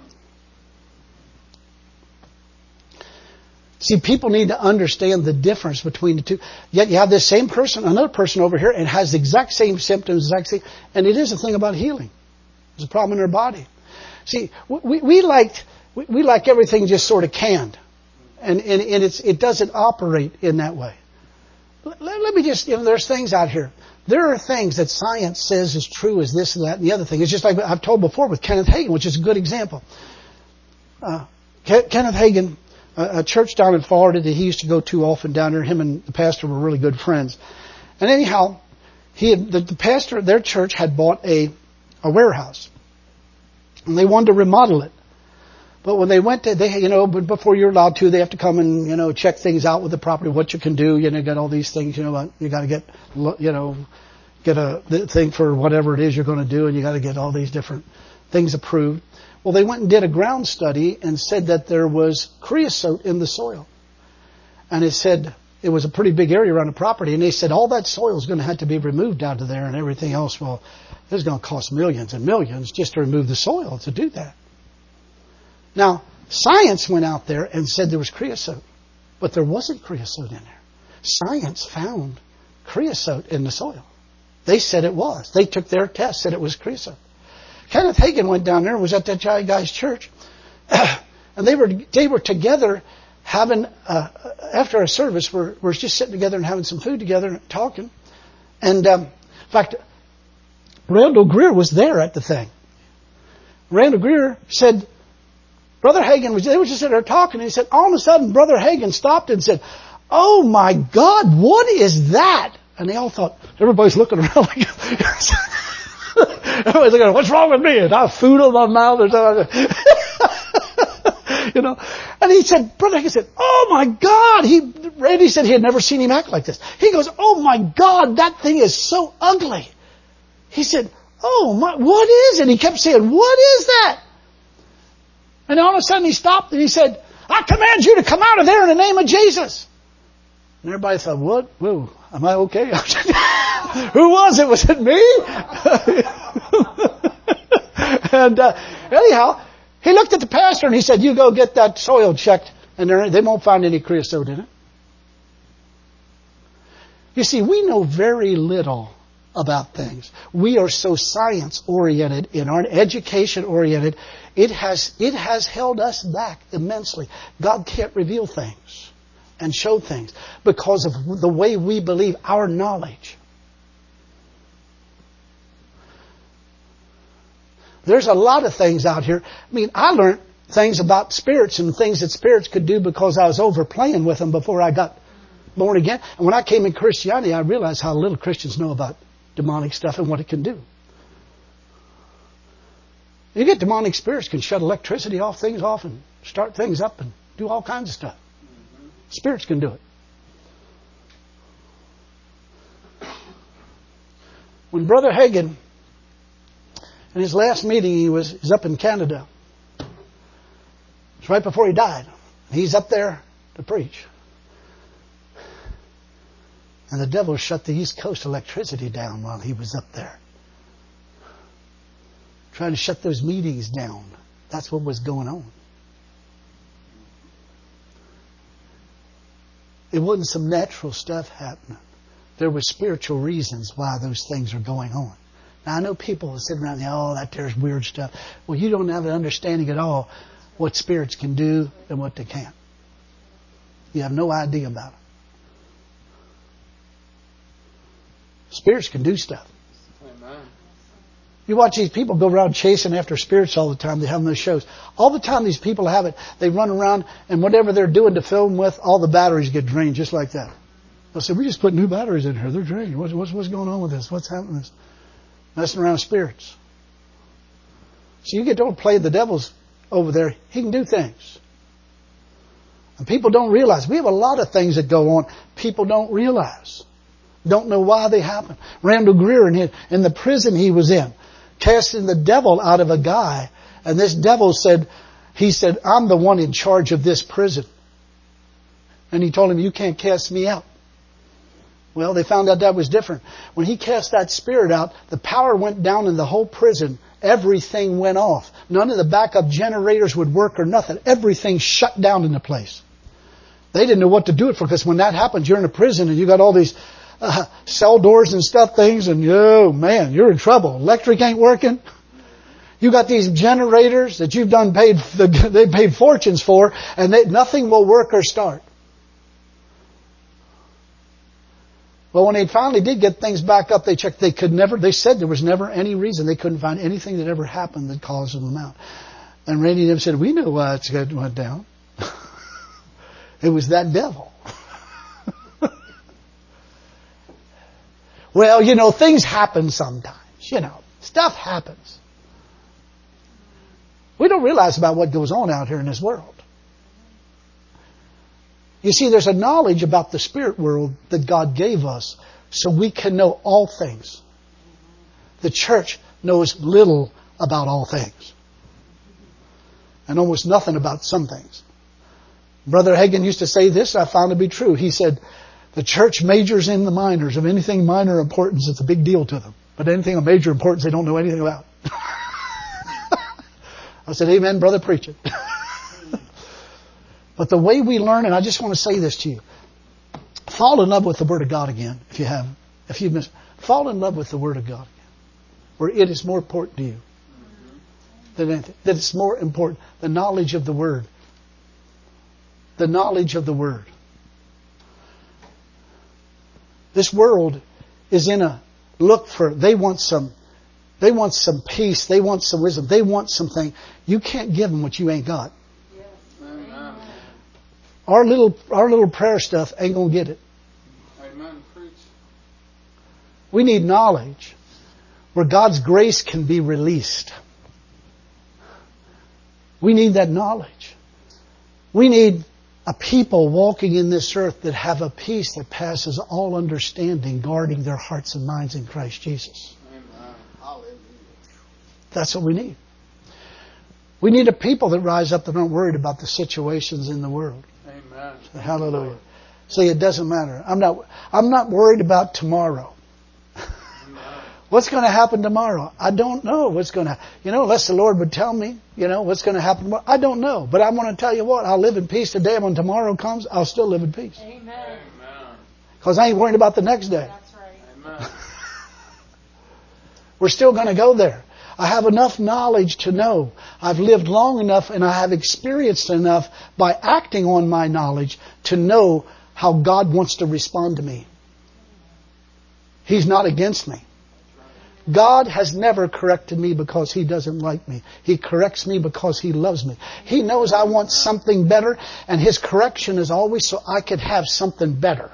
Speaker 1: See, people need to understand the difference between the two. Yet you have this same person, another person over here, and has the exact same symptoms, and it is a thing about healing. There's a problem in their body. See, we like everything just sort of canned, and it doesn't operate in that way. Let me just, there's things out here. There are things that science says is true as this and that and the other thing. It's just like I've told before with Kenneth Hagin, which is a good example. Kenneth Hagin, a church down in Florida that he used to go to often down there. Him and the pastor were really good friends. And anyhow, the pastor of their church had bought a warehouse. And they wanted to remodel it. But when they went to, but before you're allowed to, they have to come and, check things out with the property, what you can do, get all these things, you got to get a thing for whatever it is you're going to do, and you got to get all these different things approved. Well, they went and did a ground study and said that there was creosote in the soil. And it said it was a pretty big area around the property, and they said all that soil is going to have to be removed out of there and everything else. Well, it's going to cost millions and millions just to remove the soil to do that. Now, science went out there and said there was creosote, but there wasn't creosote in there. Science found creosote in the soil. They said it was. They took their test, said it was creosote. Kenneth Hagin went down there and was at that guy's church, and they were together having after a service. We're just sitting together and having some food together and talking. And in fact, Randall Greer was there at the thing. Randall Greer said, Brother Hagin they were just sitting there talking, and he said, all of a sudden, Brother Hagin stopped and said, "Oh my God, what is that?" And they all thought, everybody's looking around like, everybody's looking, what's wrong with me? And I have food on my mouth or something. And he said, Brother Hagin said, "Oh my God." Randy said he had never seen him act like this. He goes, "Oh my God, that thing is so ugly." He said, "Oh my, what is it?" He kept saying, "What is that?" And all of a sudden he stopped and he said, "I command you to come out of there in the name of Jesus." And everybody thought, what? Whoa, am I okay? Who was it? Was it me? And anyhow, he looked at the pastor and he said, "You go get that soil checked, and they won't find any creosote in it." You see, we know very little about things. We are so science-oriented and our education-oriented. It has held us back immensely. God can't reveal things and show things because of the way we believe, our knowledge. There's a lot of things out here. I mean, I learned things about spirits and things that spirits could do because I was overplaying with them before I got born again. And when I came in Christianity, I realized how little Christians know about demonic stuff and what it can do. You get demonic spirits can shut electricity off, things off, and start things up and do all kinds of stuff. Spirits can do it. When Brother Hagin, in his last meeting, he's up in Canada. It's right before he died. He's up there to preach. And the devil shut the East Coast electricity down while he was up there. Trying to shut those meetings down. That's what was going on. It wasn't some natural stuff happening. There were spiritual reasons why those things are going on. Now, I know people sit around and say, "Oh, that there's weird stuff." Well, you don't have an understanding at all what spirits can do and what they can't. You have no idea about it. Spirits can do stuff.
Speaker 3: Amen.
Speaker 1: You watch these people go around chasing after spirits all the time. They have those shows. All the time these people have it. They run around and whatever they're doing to film with, all the batteries get drained just like that. They'll say, "We just put new batteries in here. They're drained. What's going on with this? What's happening with this?" Messing around with spirits. So you get to play the devil's over there. He can do things. And people don't realize. We have a lot of things that go on. People don't realize. Don't know why they happen. Randall Greer in the prison he was in. casting the devil out of a guy. And this devil said, I'm the one in charge of this prison. And he told him, you can't cast me out. Well, they found out that was different. When he cast that spirit out, the power went down in the whole prison. Everything went off. None of the backup generators would work or nothing. Everything shut down in the place. They didn't know what to do it for, because when that happens, you're in a prison and you got all these cell doors and stuff, things, and oh man, you're in trouble. Electric ain't working. You got these generators that you've they paid fortunes for, and nothing will work or start. Well, when they finally did get things back up, they checked. They said there was never any reason. They couldn't find anything that ever happened that caused them out. And Randy and them said, we know why it went down. It was that devil. Well, things happen sometimes. Stuff happens. We don't realize about what goes on out here in this world. You see, there's a knowledge about the spirit world that God gave us so we can know all things. The church knows little about all things and almost nothing about some things. Brother Hagin used to say this, I found to be true. He said, the church majors in the minors. Of anything minor importance, it's a big deal to them. But anything of major importance, they don't know anything about. I said, amen, brother, preach it. But the way we learn, and I just want to say this to you, fall in love with the Word of God again, if you haven't. If you've missed, fall in love with the Word of God again, where it is more important to you than anything. That it's more important, the knowledge of the Word. The knowledge of the Word. This world is in a look for, they want some peace, they want some wisdom, they want something. You can't give them what you ain't got. Our little prayer stuff ain't going to get it.
Speaker 3: Amen. Preach.
Speaker 1: We need knowledge where God's grace can be released. We need that knowledge. We need a people walking in this earth that have a peace that passes all understanding, guarding their hearts and minds in Christ Jesus.
Speaker 3: Amen.
Speaker 1: That's what we need. We need a people that rise up that aren't worried about the situations in the world.
Speaker 3: Amen.
Speaker 1: Hallelujah. See, it doesn't matter. I'm not worried about tomorrow. What's going to happen tomorrow? I don't know what's going to happen. Unless the Lord would tell me, what's going to happen tomorrow. I don't know. But I want to tell you what, I'll live in peace today. When tomorrow comes, I'll still live in peace.
Speaker 2: Amen.
Speaker 1: Because I ain't worried about the next day.
Speaker 2: That's right.
Speaker 3: Amen.
Speaker 1: We're still going to go there. I have enough knowledge to know. I've lived long enough and I have experienced enough by acting on my knowledge to know how God wants to respond to me. He's not against me. God has never corrected me because He doesn't like me. He corrects me because He loves me. He knows I want something better, and His correction is always so I could have something better.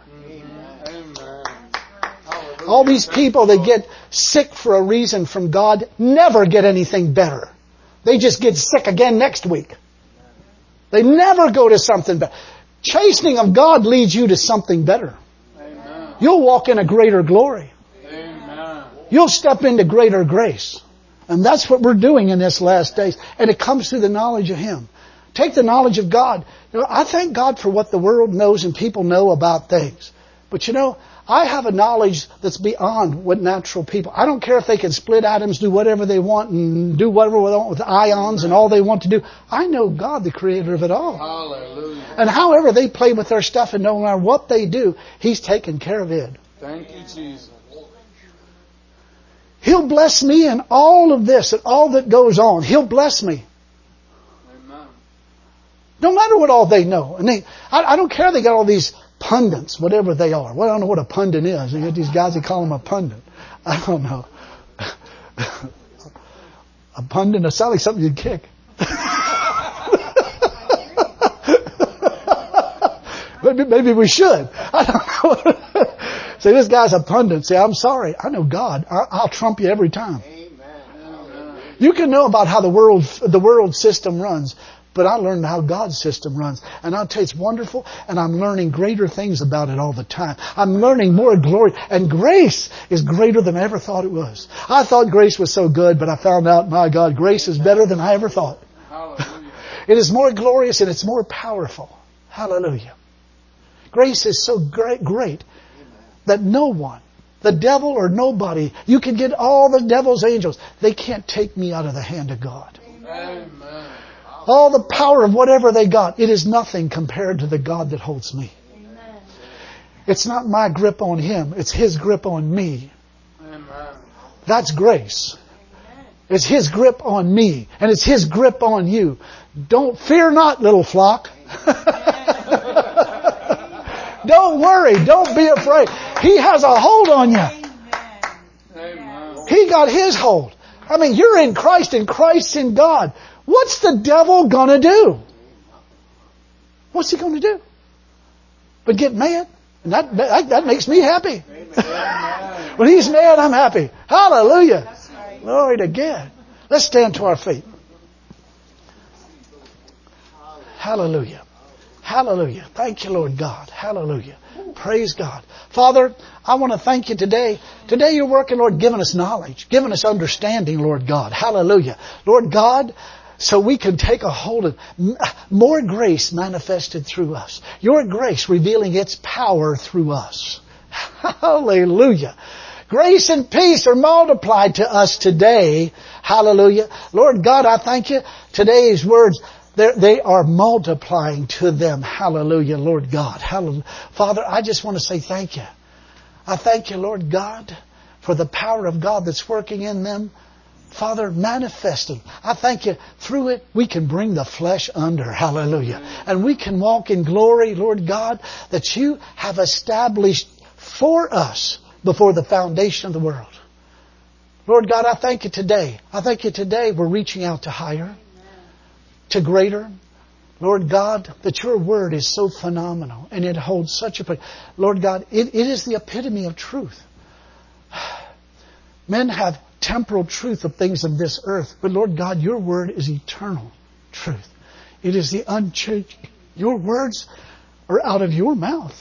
Speaker 1: All these people that get sick for a reason from God never get anything better. They just get sick again next week. They never go to something better. Chastening of God leads you to something better.
Speaker 3: Amen.
Speaker 1: You'll walk in a greater glory.
Speaker 3: Amen.
Speaker 1: You'll step into greater grace. And that's what we're doing in this last days. And it comes through the knowledge of Him. Take the knowledge of God. I thank God for what the world knows and people know about things. But I have a knowledge that's beyond what natural people. I don't care if they can split atoms, do whatever they want, and do whatever they want with ions and all they want to do. I know God, the Creator of it all.
Speaker 3: Hallelujah.
Speaker 1: And however they play with their stuff and no matter what they do, He's taking care of it.
Speaker 3: Thank you, Jesus.
Speaker 1: He'll bless me in all of this and all that goes on. He'll bless me.
Speaker 3: Amen.
Speaker 1: No matter what all they know. And I don't care they got all these pundits, whatever they are. Well, I don't know what a pundit is. You get these guys that call them a pundit. I don't know. A pundit, it sounds like something you'd kick. Maybe we should. I don't know. Say, this guy's a pundit. Say, I'm sorry. I know God. I'll trump you every time.
Speaker 3: Amen.
Speaker 1: You can know about how the world system runs. But I learned how God's system runs. And I'll tell you, it's wonderful. And I'm learning greater things about it all the time. I'm learning more glory. And grace is greater than I ever thought it was. I thought grace was so good, but I found out, my God, grace is better than I ever thought.
Speaker 3: Hallelujah.
Speaker 1: It is more glorious and it's more powerful. Hallelujah. Grace is so great that no one, the devil or nobody, you can get all the devil's angels. They can't take me out of the hand of God.
Speaker 3: Amen.
Speaker 1: All the power of whatever they got, it is nothing compared to the God that holds me.
Speaker 2: Amen.
Speaker 1: It's not my grip on Him. It's His grip on me.
Speaker 3: Amen.
Speaker 1: That's grace. It's His grip on me. And it's His grip on you. Don't fear not, little flock. Don't worry. Don't be afraid. He has a hold on you.
Speaker 3: Amen.
Speaker 1: He got His hold. I mean, you're in Christ and Christ's in God. What's the devil gonna do? What's he gonna do? But get mad. And that makes me happy. When he's mad, I'm happy. Hallelujah. Glory to God. Let's stand to our feet. Hallelujah. Hallelujah. Thank you, Lord God. Hallelujah. Praise God. Father, I want to thank you today. Today you're working, Lord, giving us knowledge, giving us understanding, Lord God. Hallelujah. Lord God, so we can take a hold of more grace manifested through us. Your grace revealing its power through us. Hallelujah. Grace and peace are multiplied to us today. Hallelujah. Lord God, I thank you. Today's words, they are multiplying to them. Hallelujah, Lord God. Hallelujah. Father, I just want to say thank you. I thank you, Lord God, for the power of God that's working in them. Father, manifesting. I thank you. Through it, we can bring the flesh under. Hallelujah. And we can walk in glory, Lord God, that you have established for us before the foundation of the world. Lord God, I thank you today. I thank you today we're reaching out to higher, to greater. Lord God, that your word is so phenomenal and it holds such a... Lord God, it is the epitome of truth. Men have temporal truth of things of this earth, but Lord God, your word is eternal truth. It is the unchanging. Your words are out of your mouth.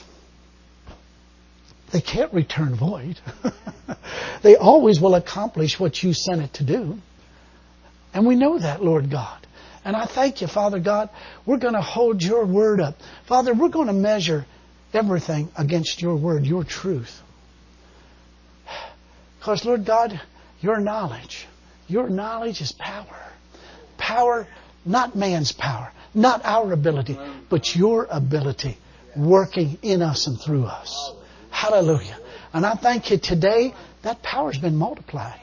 Speaker 1: They can't return void. They always will accomplish what you sent it to do. And we know that, Lord God. And I thank you, Father God. We're going to hold your word up. Father, we're going to measure everything against your word, your truth. Because, Lord God, your knowledge is power. Power, not man's power, not our ability, but your ability working in us and through us. Hallelujah. And I thank you today, that power's been multiplied.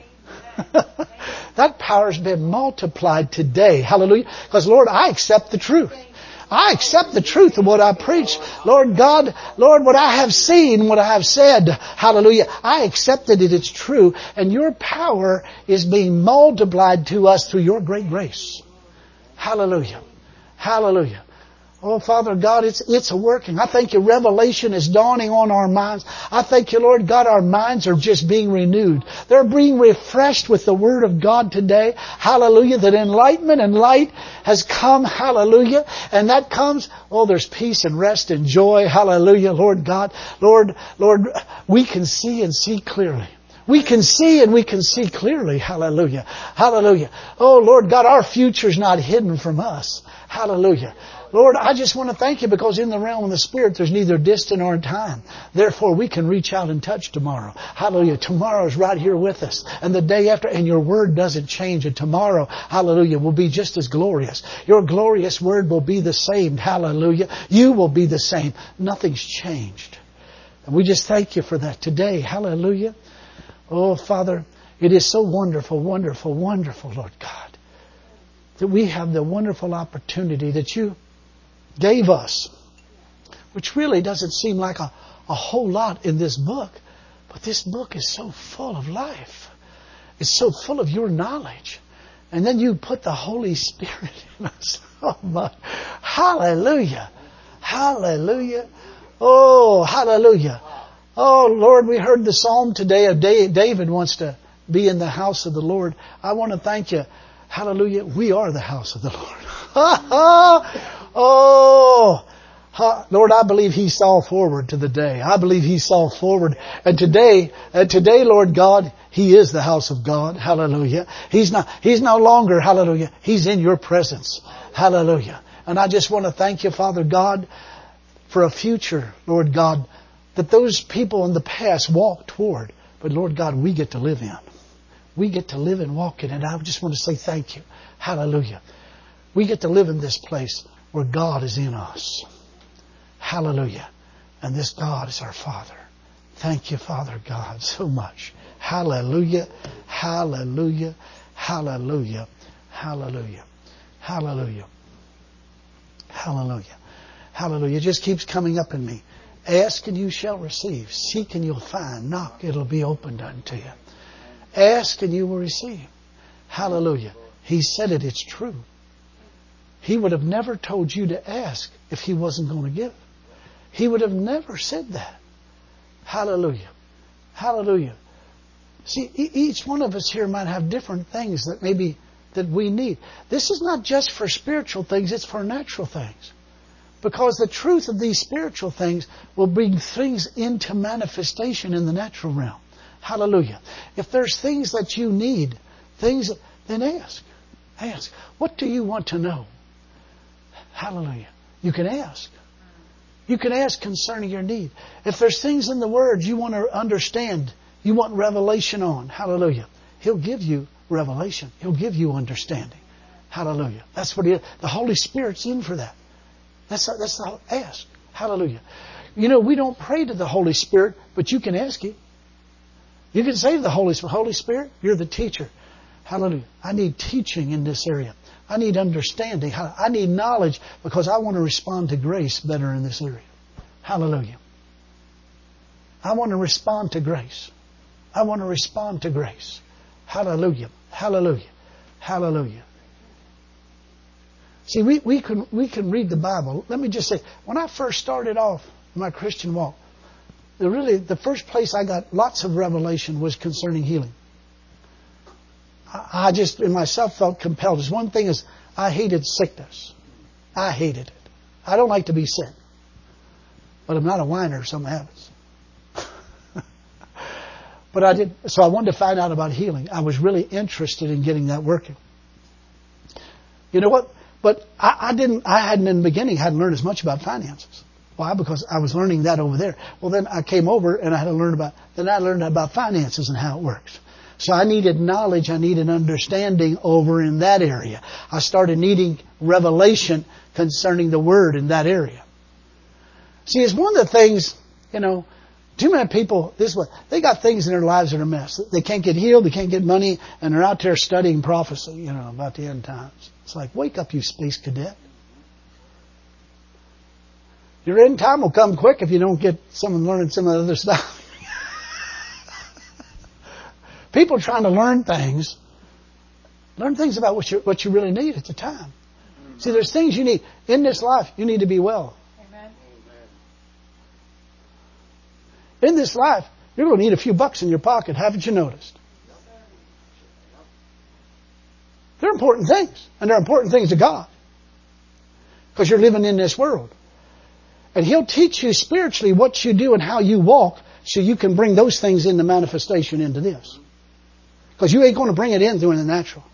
Speaker 1: That power's been multiplied today. Hallelujah. Because, Lord, I accept the truth. I accept the truth of what I preach. Lord God, Lord, what I have seen, what I have said, hallelujah, I accepted it. It's true. And your power is being multiplied to us through your great grace. Hallelujah. Hallelujah. Oh, Father God, it's a working. I thank you, revelation is dawning on our minds. I thank you, Lord God, our minds are just being renewed. They're being refreshed with the Word of God today. Hallelujah. That enlightenment and light has come. Hallelujah. And that comes, there's peace and rest and joy. Hallelujah, Lord God. Lord, we can see and see clearly. We can see and we can see clearly. Hallelujah. Hallelujah. Oh, Lord God, our future's not hidden from us. Hallelujah. Lord, I just want to thank you because in the realm of the Spirit there's neither distance nor time. Therefore we can reach out and touch tomorrow. Hallelujah. Tomorrow's right here with us. And the day after, and your word doesn't change. And tomorrow, hallelujah, will be just as glorious. Your glorious word will be the same. Hallelujah. You will be the same. Nothing's changed. And we just thank you for that today. Hallelujah. Oh, Father, it is so wonderful, wonderful, wonderful, Lord God, that we have the wonderful opportunity that you gave us, which really doesn't seem like a whole lot in this book, but this book is so full of life. It's so full of your knowledge. And then you put the Holy Spirit in us. Oh my, hallelujah. Hallelujah. Oh, hallelujah. Oh, Lord, we heard the psalm today of David wants to be in the house of the Lord. I want to thank you. Hallelujah. We are the house of the Lord. Lord, I believe He saw forward to the day. I believe He saw forward. And today, Lord God, He is the house of God. Hallelujah. He's no longer, hallelujah, He's in your presence. Hallelujah. And I just want to thank you, Father God, for a future, Lord God, that those people in the past walked toward. But Lord God, we get to live in. We get to live and walk in it. And I just want to say thank you. Hallelujah. We get to live in this place where God is in us. Hallelujah. And this God is our Father. Thank you, Father God, so much. Hallelujah. Hallelujah. Hallelujah. Hallelujah. Hallelujah. Hallelujah. Hallelujah. It just keeps coming up in me. Ask and you shall receive. Seek and you'll find. Knock, it'll be opened unto you. Ask and you will receive. Hallelujah. He said it. It's true. He would have never told you to ask if He wasn't going to give. He would have never said that. Hallelujah. Hallelujah. See, each one of us here might have different things that we need. This is not just for spiritual things, it's for natural things. Because the truth of these spiritual things will bring things into manifestation in the natural realm. Hallelujah. If there's things that you need, then ask. Ask. What do you want to know? Hallelujah. You can ask. You can ask concerning your need. If there's things in the Word you want to understand, you want revelation on, hallelujah, He'll give you revelation. He'll give you understanding. Hallelujah. That's what the Holy Spirit's in for that. That's the ask. Hallelujah. You know, we don't pray to the Holy Spirit, but you can ask Him. You can say to the Holy Spirit, Holy Spirit, you're the teacher. Hallelujah. I need teaching in this area. I need understanding. I need knowledge because I want to respond to grace better in this area. Hallelujah. I want to respond to grace. I want to respond to grace. Hallelujah. Hallelujah. Hallelujah. See, we can read the Bible. Let me just say, when I first started off my Christian walk, the first place I got lots of revelation was concerning healing. I just in myself felt compelled. There's one thing is I hated sickness. I hated it. I don't like to be sick. But I'm not a whiner if something happens. But I did. So I wanted to find out about healing. I was really interested in getting that working. You know what? But I hadn't in the beginning, hadn't learned as much about finances. Why? Because I was learning that over there. Well, then I came over and I learned about finances and how it works. So I needed knowledge, I needed understanding over in that area. I started needing revelation concerning the Word in that area. See, it's one of the things, you know, too many people, they got things in their lives that are a mess. They can't get healed, they can't get money, and they're out there studying prophecy, you know, about the end times. It's like, wake up, you space cadet. Your end time will come quick if you don't get someone learning some of the other stuff. People trying to learn things about what you really need at the time. See, there's things you need. In this life, you need to be well.
Speaker 2: Amen.
Speaker 1: In this life, you're going to need a few bucks in your pocket. Haven't you noticed? They're important things. And they're important things to God. Because you're living in this world. And He'll teach you spiritually what you do and how you walk so you can bring those things into manifestation into this. Because you ain't going to bring it in through the natural.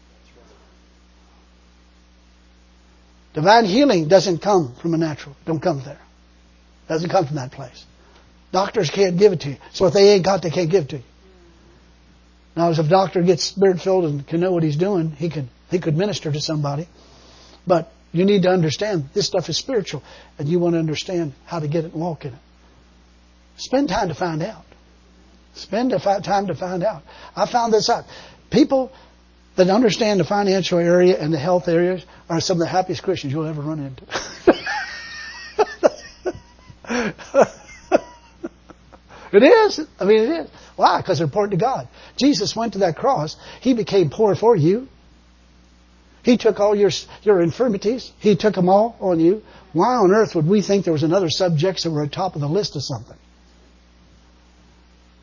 Speaker 1: Divine healing doesn't come from a natural. Don't come there. Doesn't come from that place. Doctors can't give it to you. So if they ain't got, they can't give it to you. Now, as if a doctor gets spirit-filled and can know what he's doing, he could minister to somebody. But you need to understand this stuff is spiritual, and you want to understand how to get it and walk in it. Spend time to find out. Spend time to find out. I found this out. People that understand the financial area and the health areas are some of the happiest Christians you'll ever run into. It is. I mean, it is. Why? Because they're important to God. Jesus went to that cross. He became poor for you. He took all your infirmities. He took them all on you. Why on earth would we think there was another subjects that were at the top of the list of something?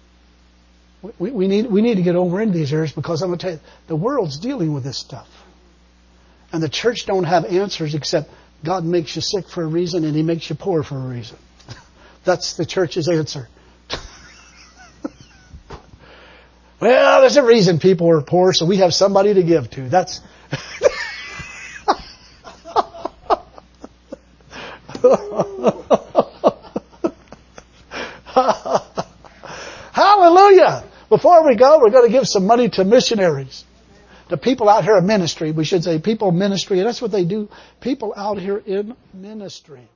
Speaker 1: We need to get over into these areas because I'm going to tell you, the world's dealing with this stuff. And the church don't have answers except God makes you sick for a reason and He makes you poor for a reason. That's the church's answer. Well, there's a reason people are poor, so we have somebody to give to. That's Hallelujah! Before we go, we're going to give some money to missionaries. The people out here in ministry. We should say people in ministry. And that's what they do. People out here in ministry.